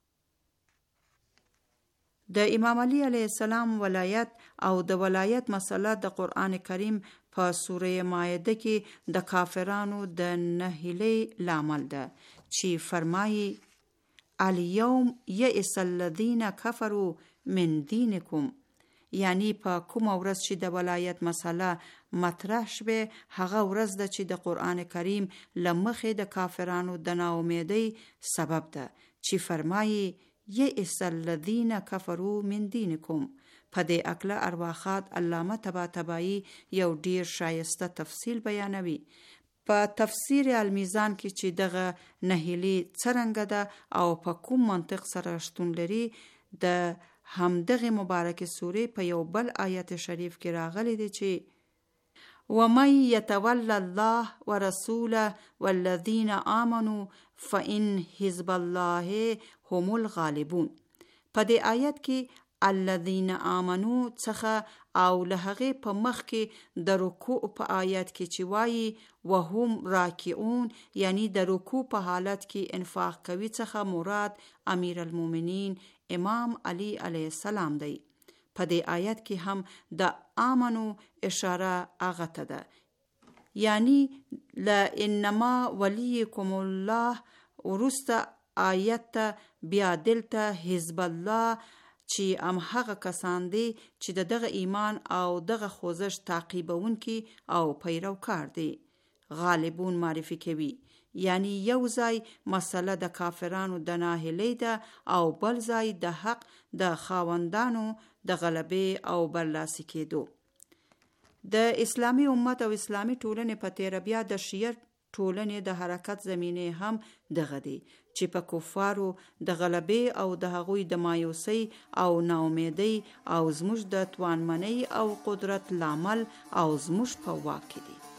د امام علی علیه السلام ولایت او د ولایت مسله د قرآن کریم په سوره مائده کې د کافرانو د نهیلۍ لامل ده، چې فرمایي الیوم یئس الذین کفروا من دینکم. یعنی په کومه ورځ چې د ولایت مسله مطرح شوه، هغه ورځ ده چې د قرآن کریم له مخې د کافرانو د ناامیدۍ سبب ده، چې فرمایي یئس الذین کفروا من دینکم. په دې اکله ارواخات علامه طباطبایی یو ډیر شایسته تفصیل بیانوي. په تفسیر المیزان کې چې دغه نهیلی څرنګه ده او په کوم منطق سره شتون لري، د همدغه مبارک سوره په یو بل آیت شریف کې راغلی دی چې وَمَن يَتَوَلَّ اللَّهَ وَرَسُولَهُ وَالَّذِينَ آمَنُوا فَإِنَّ حِزْبَ اللَّهِ هُمُ الْغَالِبُونَ. په دې آیت کې الذین آمنو څخه او له هغې په مخ کې د رکوع په آیت کې چې وایي وهم راکعون، یعنی د رکوع په حالت کې انفاق کوي څخه مراد امیر المؤمنین امام علی علیه السلام دی. په دې آیت کې هم د آمنو اشاره هغه ته ده، یعنی لا انما ولیکم الله ورسته آیت بیا دلته حزب الله چې ام هغه کسان دي چې د دغه ایمان او دغه خوځښت تعقیبونکي او پیروکار دي. غالبون معرفي کوي یعنی یو ځای مسله د کافرانو د ناهیلۍ ده او بل ځای د حق د خاوندانو د غلبې او برلاسي کېدو. د اسلامی امت او اسلامی ټولنې په تیر بیا د شیعه ټولنې د حرکت زمینه هم دغه دی چې په کفارو د غلبې او د هغوی د مایوسۍ او ناامیدۍ او زموږ د توانمنۍ او قدرت لامل او زموږ په واک کې دي.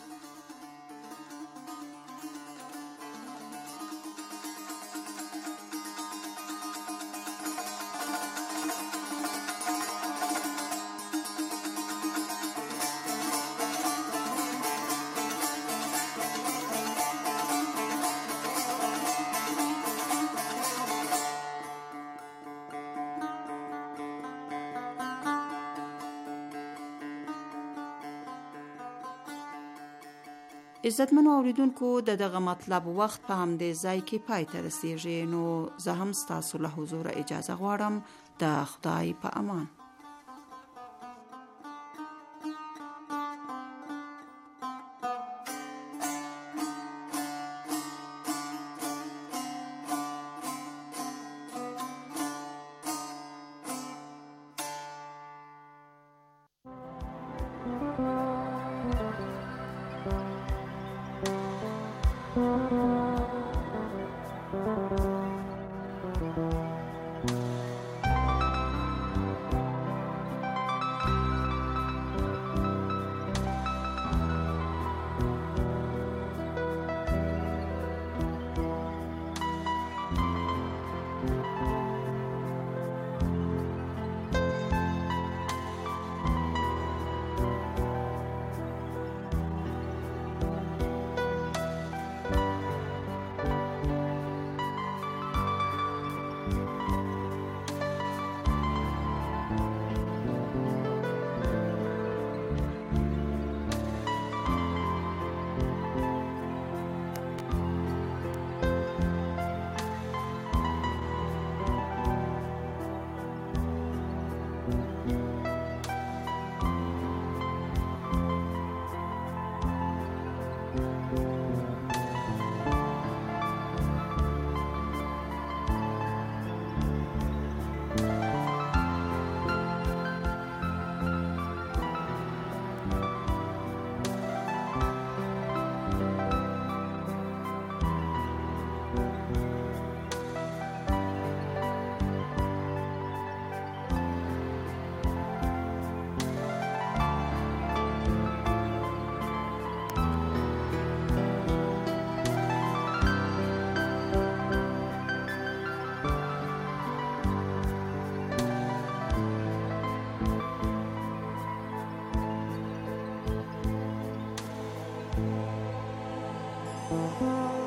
عزتمنو اوریدونکو د دغه مطلب وخت په همدې ځای کې پای ته رسیږي، نو زه هم ستاسو له حضور اجازه غواړم. د خدای په امان. Thank you.